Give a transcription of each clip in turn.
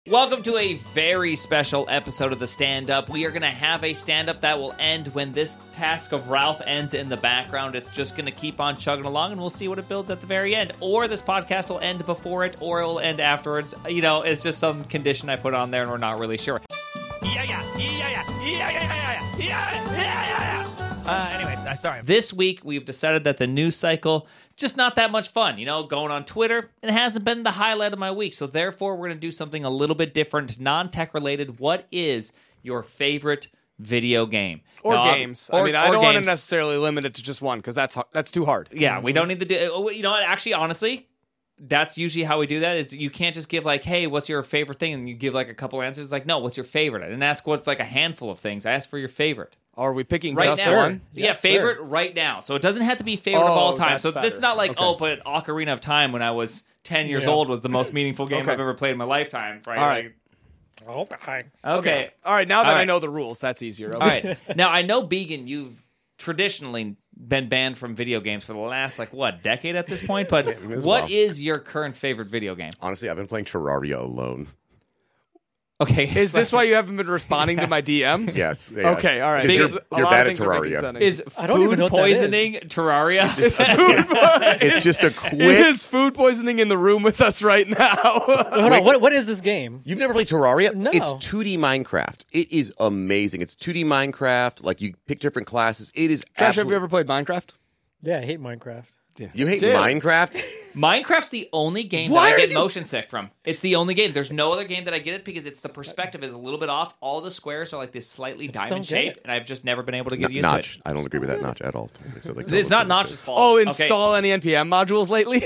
Welcome to a very special episode of the Stand-Up. We are going to have a stand-up that will end when this task of Ralph ends in the background. It's just going to keep on chugging along, and we'll see what it builds at the very end. Or this podcast will end before it, or it will end afterwards. You know, it's just some condition I put on there, and we're not really sure. Anyways, sorry. This week, we've decided that the news cycle just not that much fun, you know, going on Twitter. It hasn't been the highlight of my week, so therefore we're going to do something a little bit different, non-tech related. What is your favorite video game? Or now, games. I don't want to necessarily limit it to just one, because that's too hard. Yeah, we don't need to do... You know what, actually, honestly, that's usually how we do that. Is you can't just give like, hey, what's your favorite thing? And you give like a couple answers. Like, no, what's your favorite? I didn't ask what's like a handful of things. I asked for your favorite. Are we picking right just now? one? Yeah, Yes, favorite sir. right now. So it doesn't have to be favorite of all time. So that's this is not like, better. but Ocarina of Time when I was 10 years old was the most meaningful game Okay. I've ever played in my lifetime. Right? All right. Okay. All right, now that All right. I know the rules, that's easier. Okay. All right. Now, I know, Began, you've traditionally been banned from video games for the last, decade at this point? But what is your current favorite video game? Honestly, I've been playing Terraria alone. Okay. Is this why you haven't been responding to my DMs? Yes. Okay, all right. Because Because you're a lot bad of at things are making Terraria. sense. Is I don't even food know what that is. poisoning Terraria? It's just a It quick... is food poisoning in the room with us right now. Hold on, what is this game? You've never played Terraria? No. It's 2D Minecraft. It is amazing. It's 2D Minecraft. Like, you pick different classes. It is Josh, have you ever played Minecraft? Yeah, I hate Minecraft. You hate Dude. Minecraft? Minecraft's the only game Why that I are get you- motion sick from. It's the only game. There's no other game that I get it because it's the perspective is a little bit off. All the squares are like this slightly don't diamond get shape, it. and I've just never been able to get used Notch. to it. I don't agree with that Notch at all. So, like, It's not Notch's Notch's fault. Oh, Okay. install any NPM modules lately?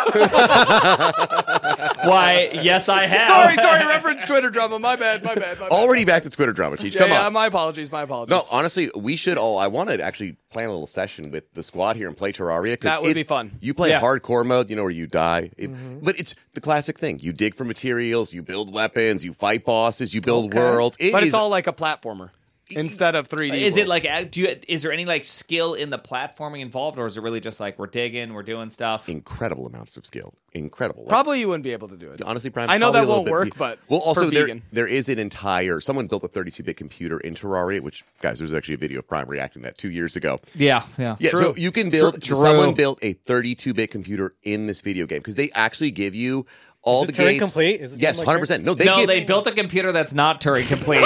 Why? Yes, I have. sorry, reference Twitter drama. My bad. Already back to Twitter drama, Cheech. Come on. My apologies. No, honestly, we should all... I want to actually plan a little session with the squad here and play Terraria. 'Cause That would be fun. You play Yeah. hardcore mode, where you die. But it's the classic thing. You dig for materials, you build weapons, you fight bosses, you build worlds. But is it's all like a platformer instead of 3D. Is it world. like? Is there any like skill in the platforming involved, or is it really just like we're digging, we're doing stuff? incredible amounts of skill. Incredible. Like, Probably you wouldn't be able to do it. honestly, Prime, I know probably that a little won't work, bit- but well, also for there vegan. there is an entire... Someone built a 32-bit computer in Terraria, which, guys, there's actually a video of Prime reacting to that 2 years ago. Yeah. Yeah, True. so you can build... True. Someone built a 32-bit computer in this video game because they actually give you all Is the it Turing gates... complete? Is it Yes, something like 100%. No, They built a computer that's not Turing complete.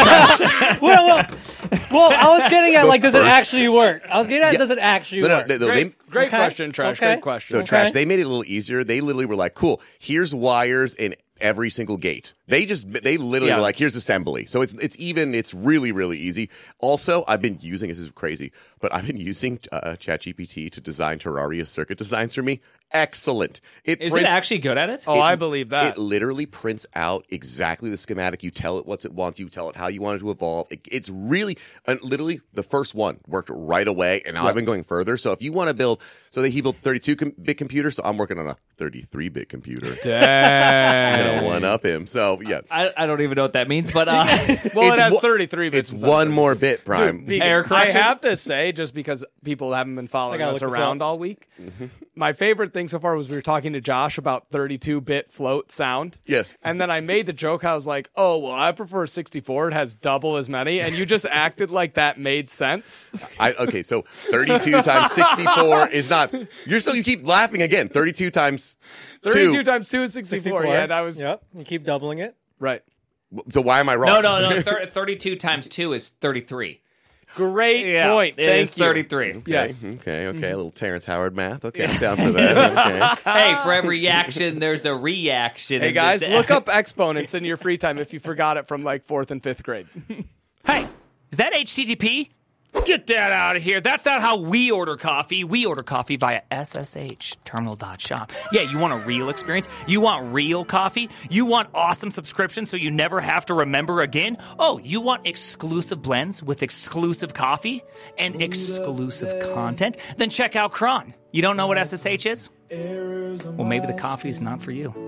Well, I was getting at, does it first- actually work? I was getting at, Yeah. does it actually No, work? Great Okay. question, Trash. Okay. Great question. No, Trash, they made it a little easier. They literally were like, cool, here's wires in every single gate. They literally Yeah. were like, here's assembly. So it's really, really easy. Also, I've been using, this is crazy, but I've been using ChatGPT to design Terraria circuit designs for me. Excellent. Is it actually good at it? Oh, I believe that. It literally prints out exactly the schematic. You tell it what it wants. You tell it how you want it to evolve. It's really, literally, the first one worked right away, and now I've been going further. So if you want to build, he built 32-bit computer, so I'm working on a 33-bit computer. Dang. I'm gonna one-up him. So, yeah. I don't even know what that means, but Well, It's it has one- 33 bits. It's instead of one 32. more bit, Prime. Dude, Error I correction? have to say, just because people haven't been following I gotta us look this around up. all week, my favorite thing so far was we were talking to Josh about 32-bit float sound. Yes. And then I made the joke. I was like, oh, well, I prefer 64. It has double as many. And you just acted like that made sense. Okay, so 32 times 64 is not... You keep laughing again. 32 times 32 2. times 2 is 64. 64. Yeah, that was... Yep, you keep doubling it. Right. So why am I wrong? no. 32 times 2 is 33. Great Yeah, point. it Thank is you. 33. Okay, Yes. Okay. A little Terrence Howard math. Okay, I'm down for that. Okay. Hey, for every action, there's a reaction. Hey, guys, look up exponents in your free time if you forgot it from like 4th and 5th grade. Hey, is that HTTP? Get that out of here. That's not how we order coffee. We order coffee via SSH terminal.shop. Yeah, you want a real experience? You want real coffee? You want awesome subscriptions so you never have to remember again? Oh, you want exclusive blends with exclusive coffee and exclusive content? Then check out Kron. You don't know what SSH is? Well, maybe the coffee's not for you.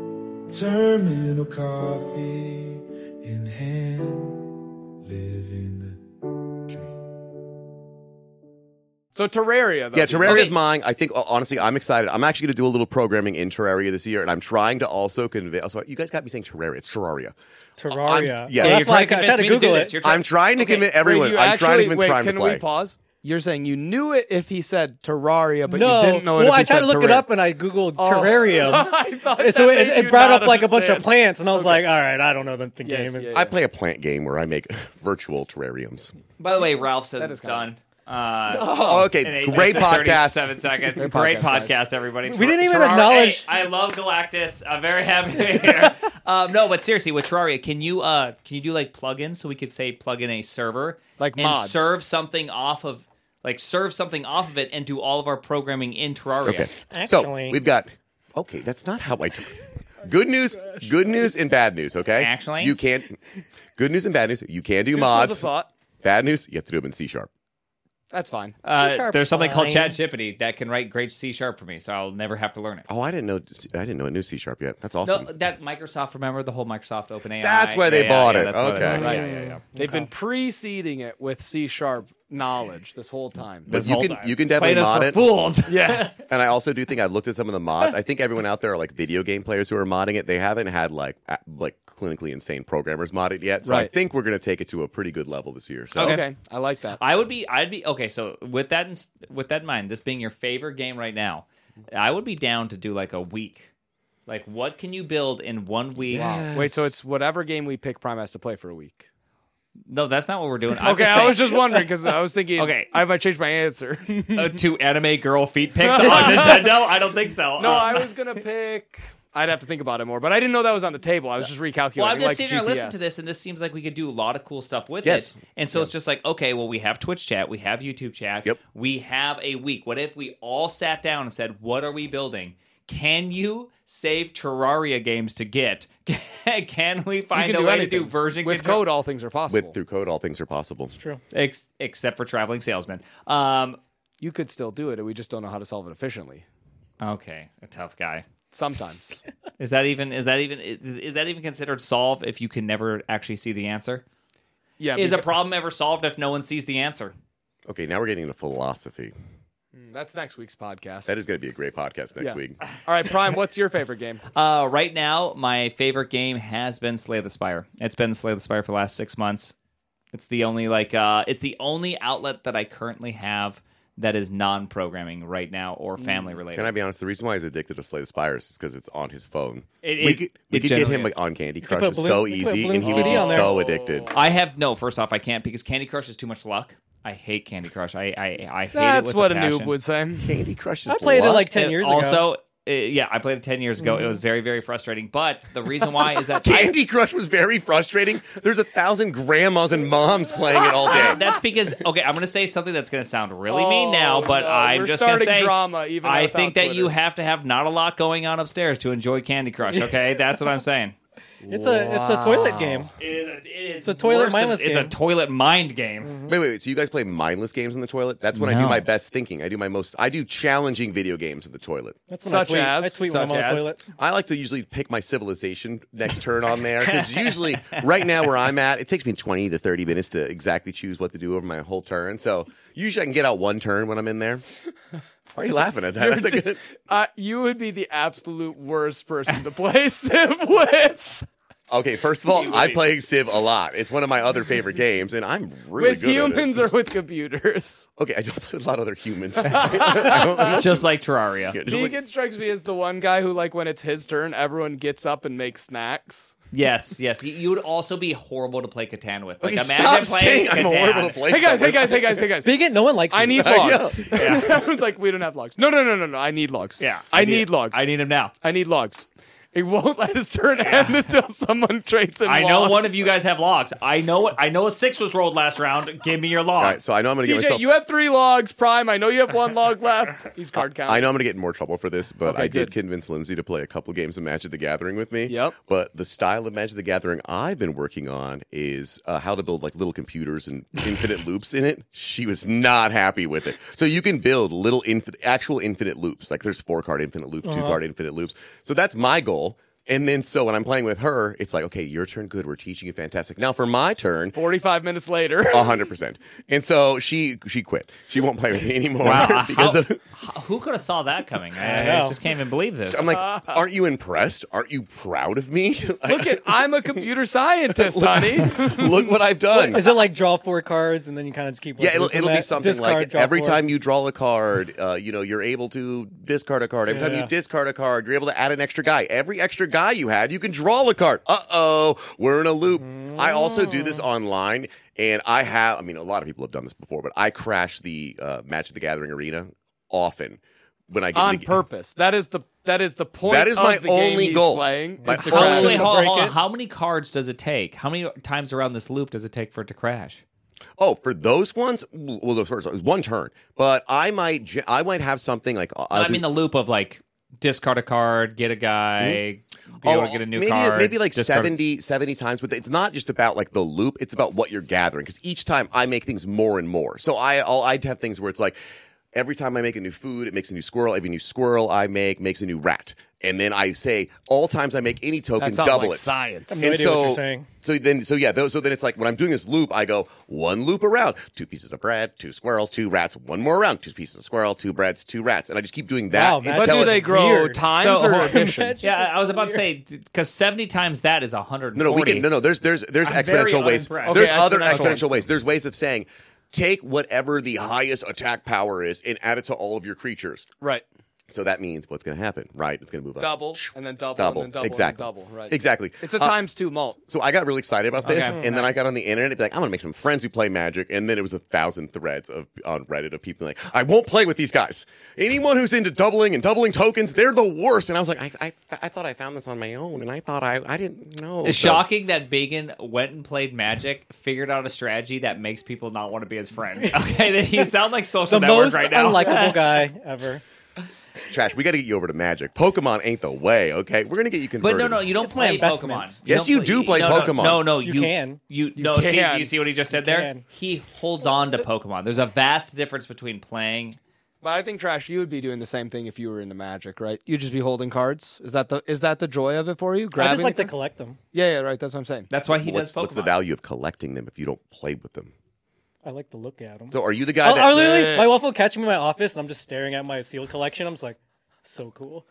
Terminal coffee in hand, living the dream. So Terraria, though. Yeah, Terraria is mine. I think, honestly, I'm excited. I'm actually going to do a little programming in Terraria this year, and I'm trying to also convince. Also, you guys got me saying Terraria. It's Terraria. Terraria. yeah, Well, you're that's why I trying to tried to convince me to do Google this. it. You're trying- I'm trying to convince everyone. Wait, I'm trying to convince Prime to can play. we pause? You're saying you knew it if he said Terraria, but No, you didn't know it well, if he I tried said to look it Terraria. up and I googled terrarium. I thought And so that made it you brought not up like a bunch of understand. plants, and I was like, all right, I don't know what the Yes, game is. yeah, I play a plant game where I make virtual terrariums. By the way, Ralph says That it's is kinda- done. Oh, okay. Great podcast. 7 seconds. Great Great podcast, podcast, everybody. We didn't even Terraria- acknowledge- Hey, I love Galactus. I'm very happy to be here. No, but seriously, with Terraria, can you do like plugins so we could say plug in a server Like and mods. serve something off of it and do all of our programming in Terraria? Okay. Actually- So we've got. Okay, that's not how I do. Good news and bad news. Okay. Actually? you can't. Good news and bad news. You can do Just was a mods. thought. Bad news. You have to do them in C#. That's fine. C-sharp's There's something called fine. ChatGPT that can write great C# for me, so I'll never have to learn it. Oh, I didn't know it knew C# yet. That's awesome. No, that Microsoft, remember the whole Microsoft OpenAI? That's why they bought it. that's why they Okay. bought it. Yeah. They've been preceding it with C# knowledge this whole time. But This you whole can time. you can definitely Played us mod for it. fools. Yeah. And I also do think I've looked at some of the mods. I think everyone out there are like video game players who are modding it. They haven't had like clinically insane programmers mod it yet. So I Right. think we're going to take it to a pretty good level this year. So Okay. I like that. I'd be okay. So with that in mind, this being your favorite game right now, I would be down to do like a week. Like, what can you build in 1 week? Wait, so it's whatever game we pick, Prime has to play for a week. No, that's not what we're doing. I'm Okay, just I saying, was just wondering because I was thinking. Okay. I might change my answer. 2 anime girl feet pics on Nintendo. I don't think so. No, I was gonna pick. I'd have to think about it more, but I didn't know that was on the table. I was just recalculating. Well, I'm just like sitting here GPS. listening to this, and this seems like we could do a lot of cool stuff with Yes. it. And so it's just like, okay, well, we have Twitch chat, we have YouTube chat, Yep. we have a week. What if we all sat down and said, what are we building? Can you save Terraria games to get? Can we You find can a do way anything. to do version with control? code. All things are possible. through code, all things are possible. True. Except for traveling salesmen. You could still do it, and we just don't know how to solve it efficiently. Okay, a tough guy. Sometimes. Is that even considered solve if you can never actually see the answer? Yeah. Is a beca- problem ever solved if no one sees the answer? Okay, now we're getting into philosophy. That's next week's podcast. That is going to be a great podcast next Yeah. week. All right, Prime. What's your favorite game? Right now, my favorite game has been Slay the Spire. It's been Slay the Spire for the last 6 months. It's the only it's the only outlet that I currently have that is non-programming right now or family related. Can I be honest? The reason why he's addicted to Slay the Spires is because it's on his phone. It we could get generally him is. on Candy could Crush. put It's Balloon- so you could put easy, Balloon and he'd CD be on there. so addicted. I have no. First off, I can't because Candy Crush is too much luck. I hate Candy Crush. I hate it That's with what a a passion. noob would say. Candy Crush is I played it luck. like 10 years ago. Also, yeah, I played it 10 years ago. It was very, very frustrating. But the reason why is that Candy Crush was very frustrating. There's 1,000 grandmas and moms playing it all day. That's because I'm going to say something that's going to sound really mean now, but no, I'm we're just going to starting say drama even I without think that you Twitter. have to have not a lot going on upstairs to enjoy Candy Crush. Okay, that's what I'm saying. It's a toilet game. It's a toilet mindless It's a game. toilet mind game. Wait. So you guys play mindless games in the toilet? That's when I do No. my best thinking. I do challenging video games in the toilet. That's when Such I as? tweet when I'm on Such the as? toilet. I like to usually pick my Civilization next turn on there because usually right now where I'm at, it takes me 20 to 30 minutes to exactly choose what to do over my whole turn. So usually I can get out one turn when I'm in there. Why are you laughing at that? That's a good. You would be the absolute worst person to play Civ with. Okay, first of all, I play Civ a lot. It's one of my other favorite games, and I'm really With good humans at or with computers. it. Okay, I don't play with a lot of other humans. I don't- Just like Terraria. Yeah, just like- Negan strikes me as the one guy who, like, when it's his turn, everyone gets up and makes snacks. Yes. You would also be horrible to play Catan with. Like, Okay, imagine stop playing saying I'm Catan. horrible to play. Hey guys, stuff hey with. guys. Bigot, no one likes I you. need I know. logs. Everyone's like, we don't have logs. No. I need logs. Yeah. I need logs. I need him now. I need logs. It won't let his turn end until someone trades in I know logs. one of you guys have logs. I know a 6 was rolled last round. Give me your All log. right, so I know I'm going to get TJ, myself. you have 3 logs, Prime. I know you have 1 log left. He's card counting. I know I'm going to get in more trouble for this, but Okay, I did good. convince Lindsay to play a couple games of Magic the Gathering with me. Yep. But the style of Magic the Gathering I've been working on is how to build like little computers and infinite loops in it. She was not happy with it. So you can build little actual infinite loops. Like there's 4-card infinite loops, 2-card infinite loops. So that's my goal. And then so when I'm playing with her, it's like, okay, your turn, good. We're teaching you fantastic. Now for my turn, 45 minutes later. 100%. And so she quit. She won't play with me anymore Wow. because of. Who could have saw that coming? I know. just can't even believe this. I'm like, aren't you impressed? Aren't you proud of me? Look at, I'm a computer scientist, honey. Look what I've done. Is it like draw 4 cards and then you kind of just keep? Yeah, like, it'll looping be that? something Discard, like draw every 4. time you draw a card, you're able to discard a card. Every time you Yeah. discard a card, you're able to add an extra guy. Every extra guy you had, you can draw a card. Uh-oh, we're in a loop. I also do this online, and a lot of people have done this before, but I crash the Magic the Gathering arena often when I get On into purpose. That is the point. That is of my the game only he's goal. Playing, My is to only- crash. Wait, hold break on. it. How many cards does it take? How many times around this loop does it take for it to crash? Oh, for those ones, well, those first it was one turn, but I might have something like I mean the loop of like discard a card, get a guy, be able to get a new card. Maybe like discard- 70 times, but it's not just about like the loop, it's about what you're gathering, because each time I make things more and more. So I'd have things where it's like every time I make a new food, it makes a new squirrel. Every new squirrel I make makes a new rat. And then I say all times I make any token, That sounds double like it. science. I have no idea what you're saying. So then it's like when I'm doing this loop, I go one loop around, 2 pieces of bread, 2 squirrels, 2 rats, one more around, 2 pieces of squirrel, 2 breads, 2 rats, and I just keep doing that. Wow, until Magic But do it's- they grow weird. times So, or hold on. addition? Yeah, I was about to say because 70 times that is 140. No, we can. No. There's very exponential ways. unimpressed. There's Okay, other exponential exponential ones. ways. There's ways of saying, take whatever the highest attack power is and add it to all of your creatures. Right. So that means what's going to happen, right? It's going to move up. Double, and then double, Double. and then double, Exactly. and then double. Right. Exactly. It's a times 2 mult. So I got really excited about this, Okay. and then I got on the internet and be like, I'm going to make some friends who play Magic, and then it was 1,000 threads on Reddit of people like, I won't play with these guys. Anyone who's into doubling and doubling tokens, they're the worst. And I was like, I thought I found this on my own, and I thought I didn't know. It's So- shocking that Bagan went and played Magic, figured out a strategy that makes people not want to be his friend. Okay, then you sound like Social The Network most right now. unlikable guy ever. Trash, we got to get you over to Magic. Pokemon ain't the way, okay? We're going to get you But converted. no, you don't It's my play investment. Pokemon. Yes, you do play Pokemon. No, You can. No, can. see, you see what he just said there? can. He holds on to Pokemon. There's a vast difference between playing. But I think Trash, you would be doing the same thing if you were into Magic, right? You'd just be holding cards. Is that the joy of it for you? I Grabbing just like to them? collect them. Yeah, right. That's what I'm saying. That's why he What's does Pokemon. the value of collecting them if you don't play with them? I like to look at them. So are you the guy I that... literally, my wife will catch me in my office, and I'm just staring at my sealed collection. I'm just like, so cool.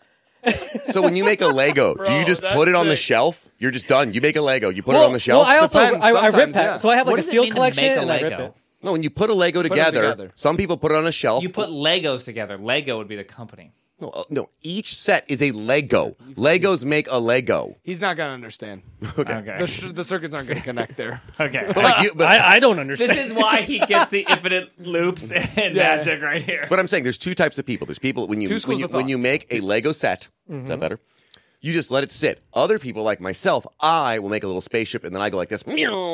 So when you make a Lego, do you just that's put it on the sick. shelf? You're just done. You make a Lego, you put it on the shelf? Well, I also Depends. I rip Sometimes, pack, yeah. so I have like What a does it sealed mean to collection, make a and I rip Lego? it. No, when you put a Lego them together, together. some people put it on a shelf. You put Legos together. Lego would be the company. No, each set is a Lego. Legos make a Lego. He's not gonna understand. Okay. The circuits aren't gonna connect there. Okay. But like you, but, I don't understand. This is why he gets the infinite loops and Magic right here. but I'm saying there's 2 types of people. There's people when you Two schools when you, of when thought. you make a Lego set. Is that better? You just let it sit. Other people like myself, I will make a little spaceship and then I go like this.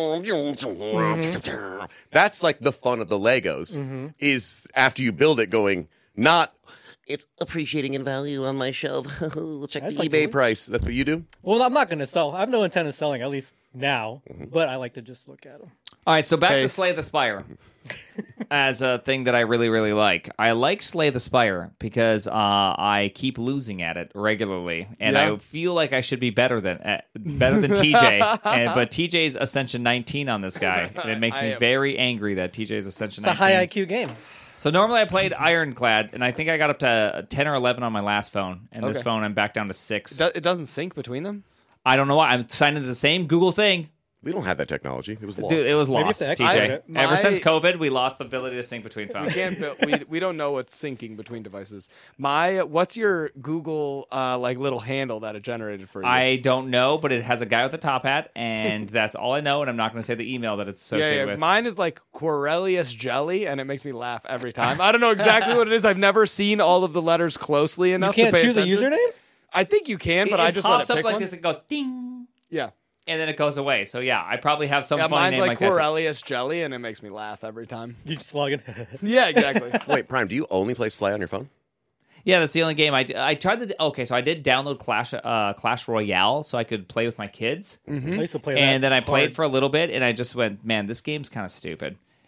That's like the fun of the Legos is after you build it going not it's appreciating in value on my shelf. Check That's the like eBay doing- price. That's what you do? Well, I'm not going to sell. I have no intent of selling, at least now. Mm-hmm. But I like to just look at them. All right, so back to Paste. Slay the Spire as a thing that I really, really like. I like Slay the Spire because I keep losing at it regularly, and Yeah. I feel like I should be better than TJ. But TJ's Ascension 19 on this guy, and it makes I me am. very angry that TJ's Ascension It's a 19. high IQ game. So normally I played Ironclad, and I think I got up to 10 or 11 on my last phone, and this Okay. phone I'm back down to 6. It doesn't sync between them. I don't know why. I'm signed into the same Google thing. We don't have that technology. It was lost. Dude, it was Maybe lost, if they export TJ. it. Ever My- since COVID, we lost the ability to sync between We phones. can't. We don't know what's syncing between devices. What's your Google like little handle that it generated for you? I don't know, but it has a guy with a top hat, and that's all I know, and I'm not going to say the email that it's associated with. Mine is like Corellius Jelly, and it makes me laugh every time. I don't know exactly what it is. I've never seen all of the letters closely You enough. can't to pay choose a attention. username? I think you can, but it I just let pops it up pick like one. this. It goes ding, Yeah, and then it goes away. So yeah, I probably have some yeah. funny Mine's name like like that. Corellius Jelly, and it makes me laugh every time. You just log in. Yeah, exactly. Wait, Prime, do you only play Sly on your phone? Yeah, that's the only game I tried to. Okay, so I did download Clash Royale so I could play with my kids, I used to play that. and then I played hard. for a little bit, and I just went, man, this game's kind of stupid.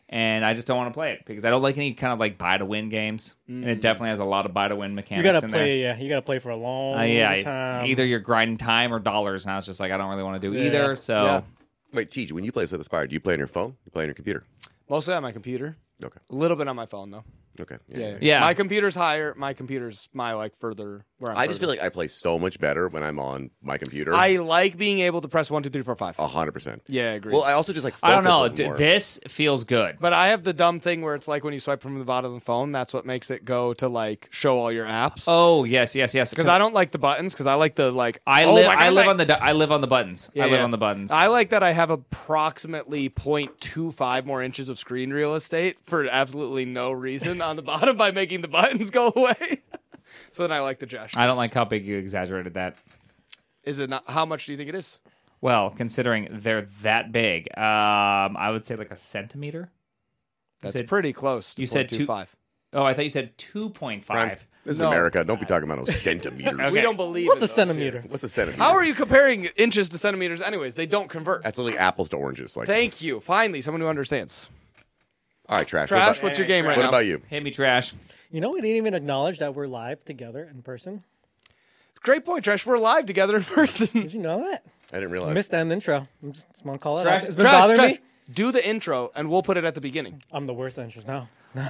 and I just don't want to play it because I don't like any kind of like buy to win games, and it definitely has a lot of buy to win mechanics. You gotta in play, there. yeah. You gotta play for a long time. Either you're grinding time or dollars, and I was just like, I don't really want to do Yeah. either. So Yeah. Wait, TJ, when you play Slay the Spire, do you play on your phone? You play on your computer? Mostly on my computer. Okay. A little bit on my phone though. Okay. Yeah. My computer's higher. My computer's further where I'm I just feel further. like I play so much better when I'm on my computer. I like being able to press 1, 2, 3, 4, 5. 100%. Yeah, I agree. Well, I also just like I don't focus a know. little more. This feels good. But I have the dumb thing where it's like when you swipe from the bottom of the phone, that's what makes it go to like show all your apps. Oh yes. Because I don't like the buttons. Because I like the like. I oh live. my I gosh, live on the. I live on the buttons. Yeah, I live yeah. on the buttons. I like that I have approximately 0.25 more inches of screen real estate for absolutely no reason on the bottom by making the buttons go away. So then I like the gesture. I don't like how big you exaggerated that. Is it not? How much do you think it is? Well, considering they're that big, I would say like a centimeter. That's said- pretty close to you said 0.25. Oh, I thought you said 2.5. Brian, this is No. America. Don't be talking about no centimeters. We don't believe What's in a those centimeter? here. What's a centimeter? How are you comparing inches to centimeters anyways? They don't convert. That's literally apples to oranges. Like, Thank you. Finally, someone who understands. all right, Trash. Trash, What about, what's your game right what now? about you? Hit me, trash. You know, we didn't even acknowledge that we're live together in person. Great point, Trash. We're live together in person. Did you know that? I didn't I realize. missed that in the intro. I just want to call it Trash- out. It's been Trash, bothering Trash, me. do the intro, and we'll put it at the beginning. I'm the worst intros. No.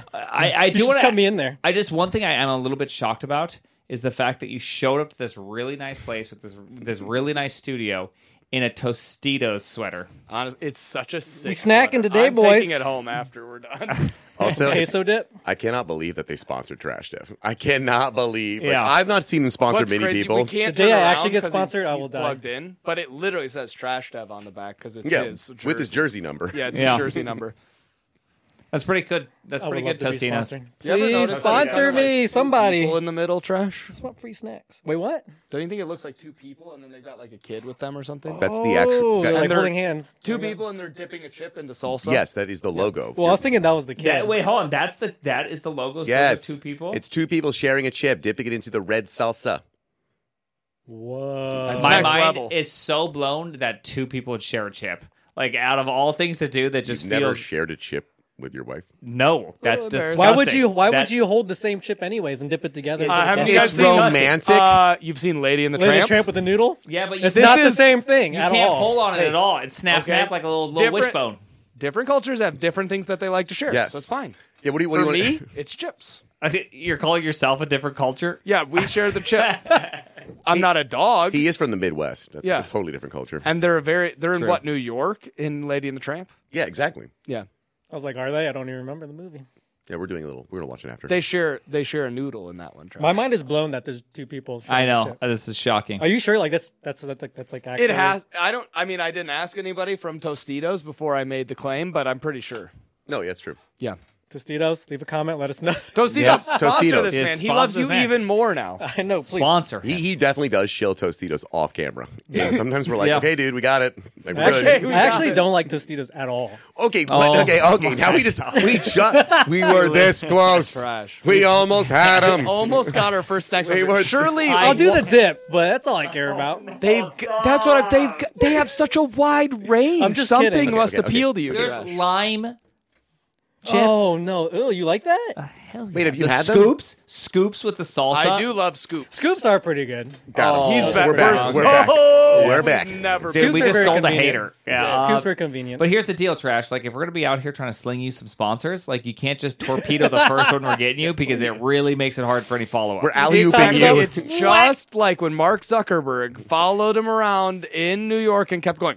I You do just want cut me in there. I just one thing I am a little bit shocked about is the fact that you showed up to this really nice place with this really nice studio in a Tostitos sweater. Honest, it's such a sick. We snacking sweater. today, I'm boys. taking it home after we're done. Also, Queso dip. I cannot believe that they sponsored Trash Dev. I cannot believe. Like, Yeah. I've not seen them sponsor What's many crazy, people. we can't The day turn I around actually get 'cause sponsored, I he's will die. plugged in, but it literally says Trash Dev on the back because it's Yeah, his jersey. with his jersey number. Yeah, it's Yeah. his jersey number. That's pretty good. That's I would pretty love good, to be Tostinos. sponsored. You ever Please notice that sponsor it's got, me, like, somebody. People in the middle, Trash. Just want free snacks. Wait, what? Don't you think it looks like two people and then they've got like a kid with them or something? That's the actual. Oh, they're that- like they're- holding hands. Two people and they're dipping a chip into salsa. yes, that is the logo. Well, I was thinking that was the kid. Wait, hold on. That is the logo. yes, Two people. It's two people sharing a chip, dipping it into the red salsa. Whoa. That's My next mind level. is so blown that two people would share a chip. Like out of all things to do, that just You've never feels shared a chip with your wife. no. That's embarrassing. disgusting. Why That- would you hold the same chip anyways and dip it together? haven't It's you guys It's seen romantic. You've seen Lady and the Lady Tramp? Tramp with the noodle? Yeah, but you, It's not the is- same thing you at can't all. pull on it Hey, at all. It snaps okay. snap like a little Different- wishbone. Different cultures have different things that they like to share. Yes. So it's fine. Yeah, what do you For want? me, it's chips. You're calling yourself a different culture? Yeah, we share the chip. I'm not a dog. He is from the Midwest. That's Yeah. a totally different culture. And they're in True. what, New York in Lady and the Tramp? Yeah, exactly. Yeah. I was like, are they? I don't even remember the movie. Yeah, we're gonna watch it after. They share a noodle in that one. Trav. My mind is blown that there's two people. I sharing a know. chip. This is shocking. Are you sure? Like that's like actually. It has. I didn't ask anybody from Tostitos before I made the claim, but I'm pretty sure. no, yeah, it's true. Yeah. Tostitos. Leave a comment. Let us know. Tostitos, Yep. sponsor Tostitos. this It's man. He sponsor loves this you man. even more now. I know. Please. Sponsor. He definitely does shill Tostitos off camera. And sometimes we're like, Yeah. okay, dude, we got it. Like, we're Actually, good. we I got actually it. don't like Tostitos at all. Okay, Oh, okay. Now we were this close. Trash. We almost had him. Almost got our first next We one. were- Surely I'll do the dip, but that's all I care about. they have such a wide range. I'm just Something kidding. must Okay, okay. appeal to you. There's Trash. lime chips. Oh no! Ew, you like that? Hell yeah. Wait, have you the had them? scoops with the salsa? I do love scoops. Scoops are pretty good. Got him. Oh, He's back. We're back. We're We're back. so- We're back. Never. Dude, Scoops we are just very sold a convenient. hater. Yeah. Scoops are convenient. But here's the deal, Trash. Like, if we're gonna be out here trying to sling you some sponsors, like, you can't just torpedo the first one we're getting you because it really makes it hard for any follow up. We're alley-ooping Exactly. you. It's just like when Mark Zuckerberg followed him around in New York and kept going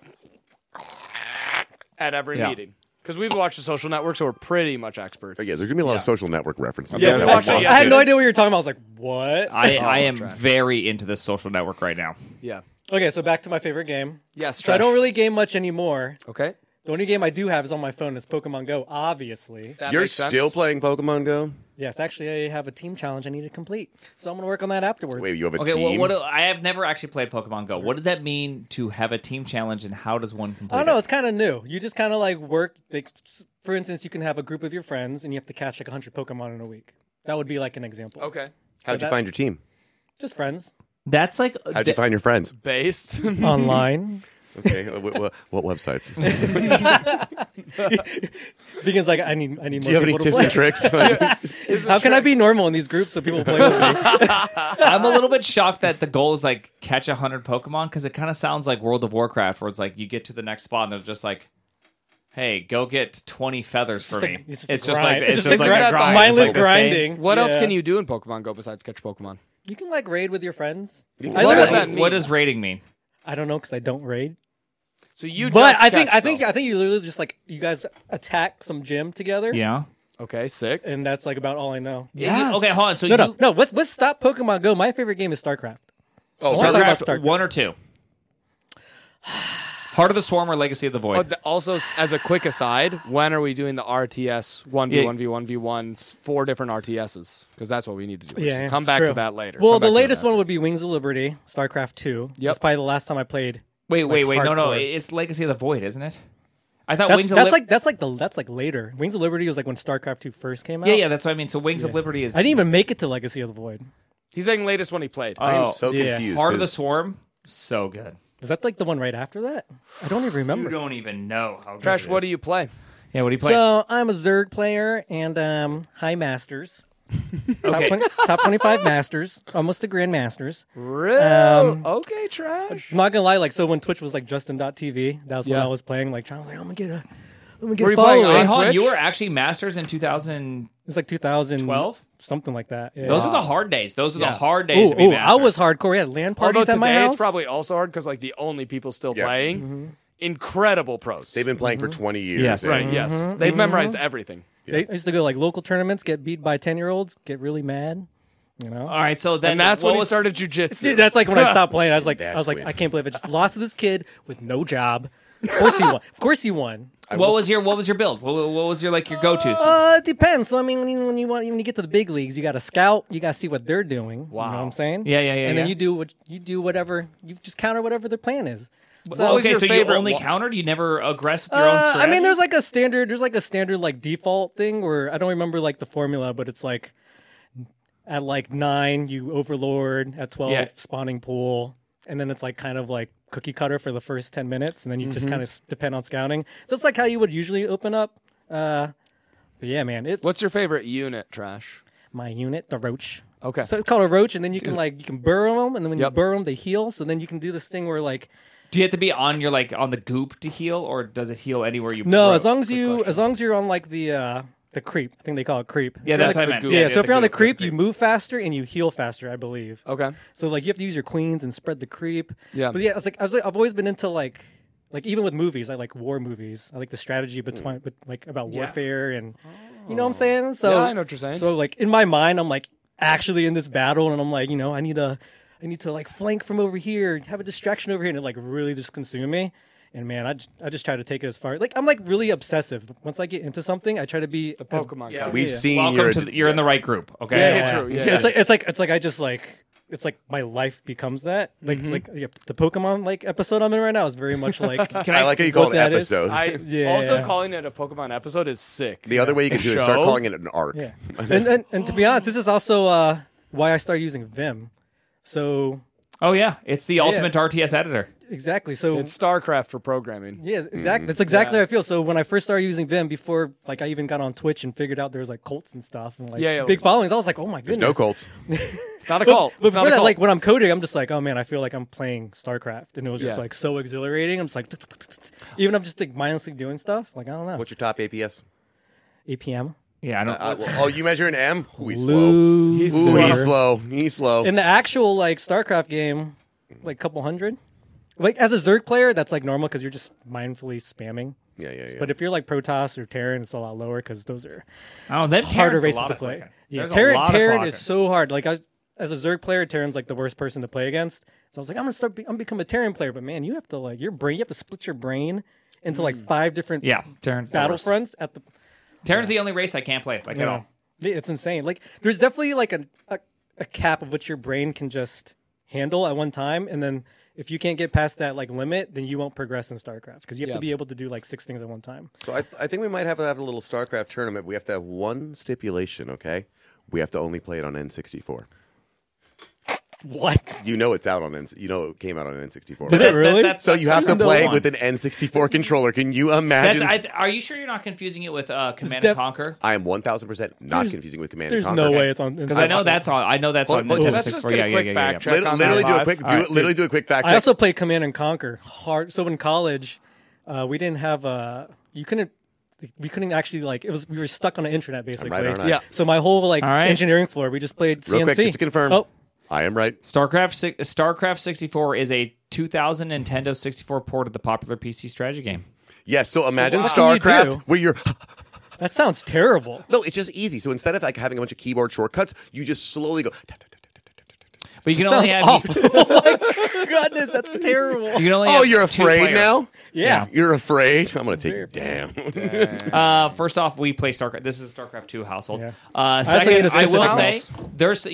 at every Yeah. meeting. Because we've watched The Social Network, so we're pretty much experts. Yeah, there's gonna be a lot of social network references. Yeah, That's we awesome. watched it I had no yesterday. idea what you were talking about. I was like, what? I am Trash. very into this social network right now. Yeah. Okay, so back to my favorite game. Yes. So I Trash. don't really game much anymore. Okay. The only game I do have is on my phone. It's Pokemon Go, obviously. That You're makes sense. still playing Pokemon Go? Yes, actually, I have a team challenge I need to complete. So I'm going to work on that afterwards. Wait, you have a Okay, team? well, I have never actually played Pokemon Go. What does that mean to have a team challenge, and how does one complete I don't know. it? It's kind of new. You just kind of like work. Like, for instance, you can have a group of your friends, and you have to catch like 100 Pokemon in a week. That would be like an example. Okay. How'd you that- find your team? Just friends. That's like How'd you find your friends? Based. Online. Okay, what websites? Vegan's like, I need more Do you have any people to tips play. and tricks? How can I be normal in these groups so people play with me? I'm a little bit shocked that the goal is like catch 100 Pokemon because it kind of sounds like World of Warcraft, where it's like you get to the next spot and they're just like, "Hey, go get 20 feathers for me." It's just It's a just grind. like it's It's just just like a a grind. mindless It's like the same- grinding. What else Yeah. can you do in Pokemon Go besides catch Pokemon? You can like raid with your friends. What I does literally- that mean? What does rating mean? I don't know because I don't raid. So you But just I think catch, though. you literally just like you guys attack some gym together. Yeah. Okay, sick. And that's like about all I know. Yeah. Okay, hold on. So No. Let's stop Pokemon Go. My favorite game is StarCraft. Oh, Let's talk about StarCraft StarCraft. 1 or 2? Heart of the Swarm or Legacy of the Void? Also, as a quick aside, when are we doing the RTS 1v1v1v1 4 different RTSs? Because that's what we need to do. Yeah, Come it's back true. to that later. Well, Come the back to latest that. one would be Wings of Liberty, StarCraft 2. Yep. That's probably the last time I played. Wait. No. hardcore. It's Legacy of the Void, isn't it? I thought That's, Wings of that's Liberty. that's like later. Wings of Liberty was like when StarCraft 2 first came out. Yeah, that's what I mean. So Wings of Liberty is. I didn't even make it to Legacy of the Void. He's saying latest one he played. I am Oh, so yeah. confused. Heart of the 'cause Swarm, so good. Was that like the one right after that? I don't even remember. You don't even know how good Trash, it what is. do you play? Yeah, what do you play? So I'm a Zerg player and high masters. Okay. Top 25 masters, almost to Grandmasters. Real? Okay, Trash. I'm not gonna lie, like so when Twitch was like Justin.tv, that was when Yeah. I was playing like trying to like I'm gonna get a Were a you playing following. on Wait, hold on. Twitch? You were actually Masters in 2012? It was like 2012, something like that. Yeah. Those are the hard days. Those are the Yeah. hard days to be Masters. I was hardcore. We had LAN parties Although at my today house. it's probably also hard because like the only people still Yes. playing, incredible pros. They've been playing for 20 years. Yes. right, yes. They've memorized everything. I used to go like local tournaments, get beat by 10-year-olds, get really mad. You know. All right, so then And that's what when he was- started jujitsu. Dude, that's like when I stopped playing. I was like, That's weird. I can't believe I just lost to this kid with no job. Of course he won. Of course he won. What was your build? What was your your go-tos? It depends. So I mean, when you get to the big leagues, you got to scout. You got to see what they're doing. Wow. You know what I'm saying? Yeah. And then yeah. you do whatever. You just counter whatever their plan is. What was Okay, your so you favorite only one? countered. You never aggressed with your own I strategy. mean, there's like a standard like default thing where I don't remember like the formula, but it's like at like 9 you overlord, at 12 Yeah. spawning pool, and then it's like kind of like cookie cutter for the first 10 minutes, and then you just kind of depend on scouting. So it's like how you would usually open up. But yeah, man, it's What's your favorite unit, Trash? my unit, the roach. Okay. So it's called a roach, and then you can burrow them, and then when you Yep. burrow them, they heal. So then you can do this thing where like do you have to be on your on the goop to heal, or does it heal anywhere you? no, throw? as long as you're on like the creep. I think they call it creep. Yeah, that's That's what I the meant. goop. Yeah, so if you're on the good, creep, good. you move faster and you heal faster, I believe. Okay. So like you have to use your queens and spread the creep. Yeah. But yeah, I've always been into like even with movies, I like war movies. I like the strategy between like about warfare and you know what I'm saying? So Yeah, I know what you're saying. So like in my mind, I'm like actually in this battle, and I'm like, I need to like flank from over here, have a distraction over here, and it like really just consume me. And man, I just try to take it as far. Like I'm like really obsessive. Once I get into something, I try to be The Pokemon Yeah. guy. We've Yeah. seen Welcome you're in the right group. Okay. Yeah, true. Yeah. Yes. It's like I just like it's like my life becomes that. Like the Pokemon like episode I'm in right now is very much like Can I like how you call it what an that is? episode. Yeah. Also, calling it a Pokemon episode is sick. The other way you can do it is start Show? calling it an arc. yeah. and to be honest, this is also why I started using Vim. So Oh yeah, it's the ultimate RTS editor. exactly. So It's StarCraft for programming. yeah, exactly. That's exactly how I feel. So when I first started using Vim, before like I even got on Twitch and figured out there was like cults and stuff and like Yeah, big followings, I was like, oh my There's goodness. no Colts. It's not a cult. But It's not before a that, cult. like when I'm coding, I'm just like, oh man, I feel like I'm playing StarCraft, and it was just Yeah. like so exhilarating. I'm just like, even I'm just like mindlessly doing stuff. Like I don't know. What's your top APS? APM. Yeah, I don't. Oh, you measure an M? Ooh, he's slow. He's Ooh, he's slow. He's slow. In the actual like StarCraft game, like couple hundred. Like as a Zerg player, that's like normal because you're just mindfully spamming. Yeah. But if you're like Protoss or Terran, it's a lot lower because those are Oh, then harder Terran's a races lot to of play. clicking. Yeah, There's a Terran, lot of Terran clocking. is so hard. Like as a Zerg player, Terran's like the worst person to play against. So I was like, I'm gonna become a Terran player. But man, you have to like you have to split your brain into like 5 different Yeah, Terran's the worst. battlefronts at the. Terran's the only race I can't play like at all. Yeah, it's insane. Like there's definitely like a cap of what your brain can just handle at one time, and then if you can't get past that like limit, then you won't progress in StarCraft because you have Yeah. to be able to do like 6 things at one time. So I think we might have to have a little StarCraft tournament. We have to have one stipulation, okay? We have to only play it on N64. What? You know it's out on it came out on N64. Did it really? So you have to that's play one. with an N64 controller. Can you imagine? Are you sure you're not confusing it with Command def- and Conquer? I am 1000% not confusing with Command There's and Conquer. no way it's on. Because I know that's on. I know that's on. Well, Nintendo let's just 64. get a Yeah, quick yeah, fact yeah. check. Check on Literally that do a live. quick, All right, literally do a quick fact check. I also played Command and Conquer hard. So in college, we didn't have we couldn't actually we were stuck on the internet basically. right, aren't I? Yeah. So my whole All right. engineering floor, we just played Real CNC. quick, just to confirm, Oh, I am right. StarCraft 64 is a 2000 Nintendo 64 port of the popular PC strategy game. Yes, so imagine What can you do? StarCraft where you're... that sounds terrible. No, it's just easy. So instead of like having a bunch of keyboard shortcuts, you just slowly go... But you can Sounds only have awful. Oh my goodness, that's terrible. you can only Oh, have you're two afraid players. now? Yeah. You're afraid? I'm going to take you down. First off, we play StarCraft. This is a StarCraft 2 household. Yeah. Second, need a I will system. say there's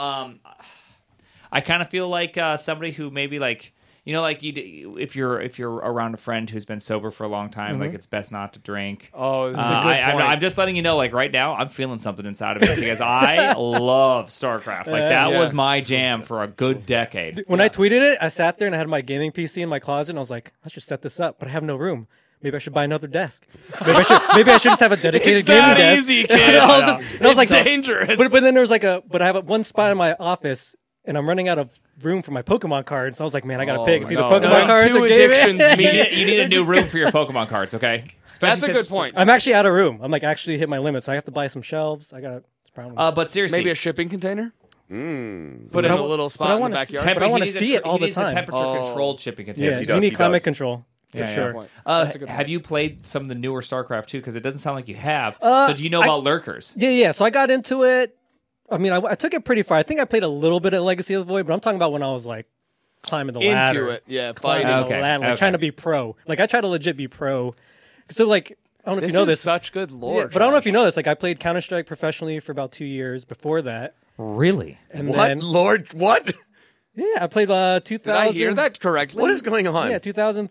I kind of feel like somebody who maybe like if you're around a friend who's been sober for a long time, like it's best not to drink. Oh, this is a good point. I'm just letting you know, like right now, I'm feeling something inside of me because I love StarCraft. Like that Yeah. was my jam for a good decade. When I tweeted it, I sat there and I had my gaming PC in my closet, and I was like, I should set this up, but I have no room. Maybe I should buy another desk. Maybe I should just have a dedicated It's gaming that desk. easy, And kid. I was like, dangerous. But then there was but I have one spot in my office, and I'm running out of room for my Pokemon cards. So I was like, man, I gotta pick. It's either no. Pokemon No, cards two or gaming. addictions meet. You need a new room for your Pokemon cards, okay? That's a Especially good point. I'm actually out of room. I'm actually hit my limit, so I have to buy some shelves. I got it's probably. But seriously, Maybe a shipping container? Put in But a I- little but spot I in the wanna backyard. but I wanna he needs see it all he the needs time. a temperature-controlled shipping container. yeah, he you does, need he climate does. control for Yeah, sure. Point. That's a good Have point. you played some of the newer StarCraft 2? Because it doesn't sound like you have. So do you know I- about lurkers? Yeah. So I got into it. I mean, I took it pretty far. I think I played a little bit of Legacy of the Void, but I'm talking about when I was like climbing the ladder. Into it. Yeah, Climbing fighting. Okay, the ladder, like okay. trying to be pro. Like I try to legit be pro. So like I don't know if This you know is this. such good lore. Yeah, but I don't know if you know this. Like I played Counter-Strike professionally for about 2 years before that, Really? and What? then Lord, what? yeah, I played 2000. Did I hear that correctly? What is going on? Yeah, 2000.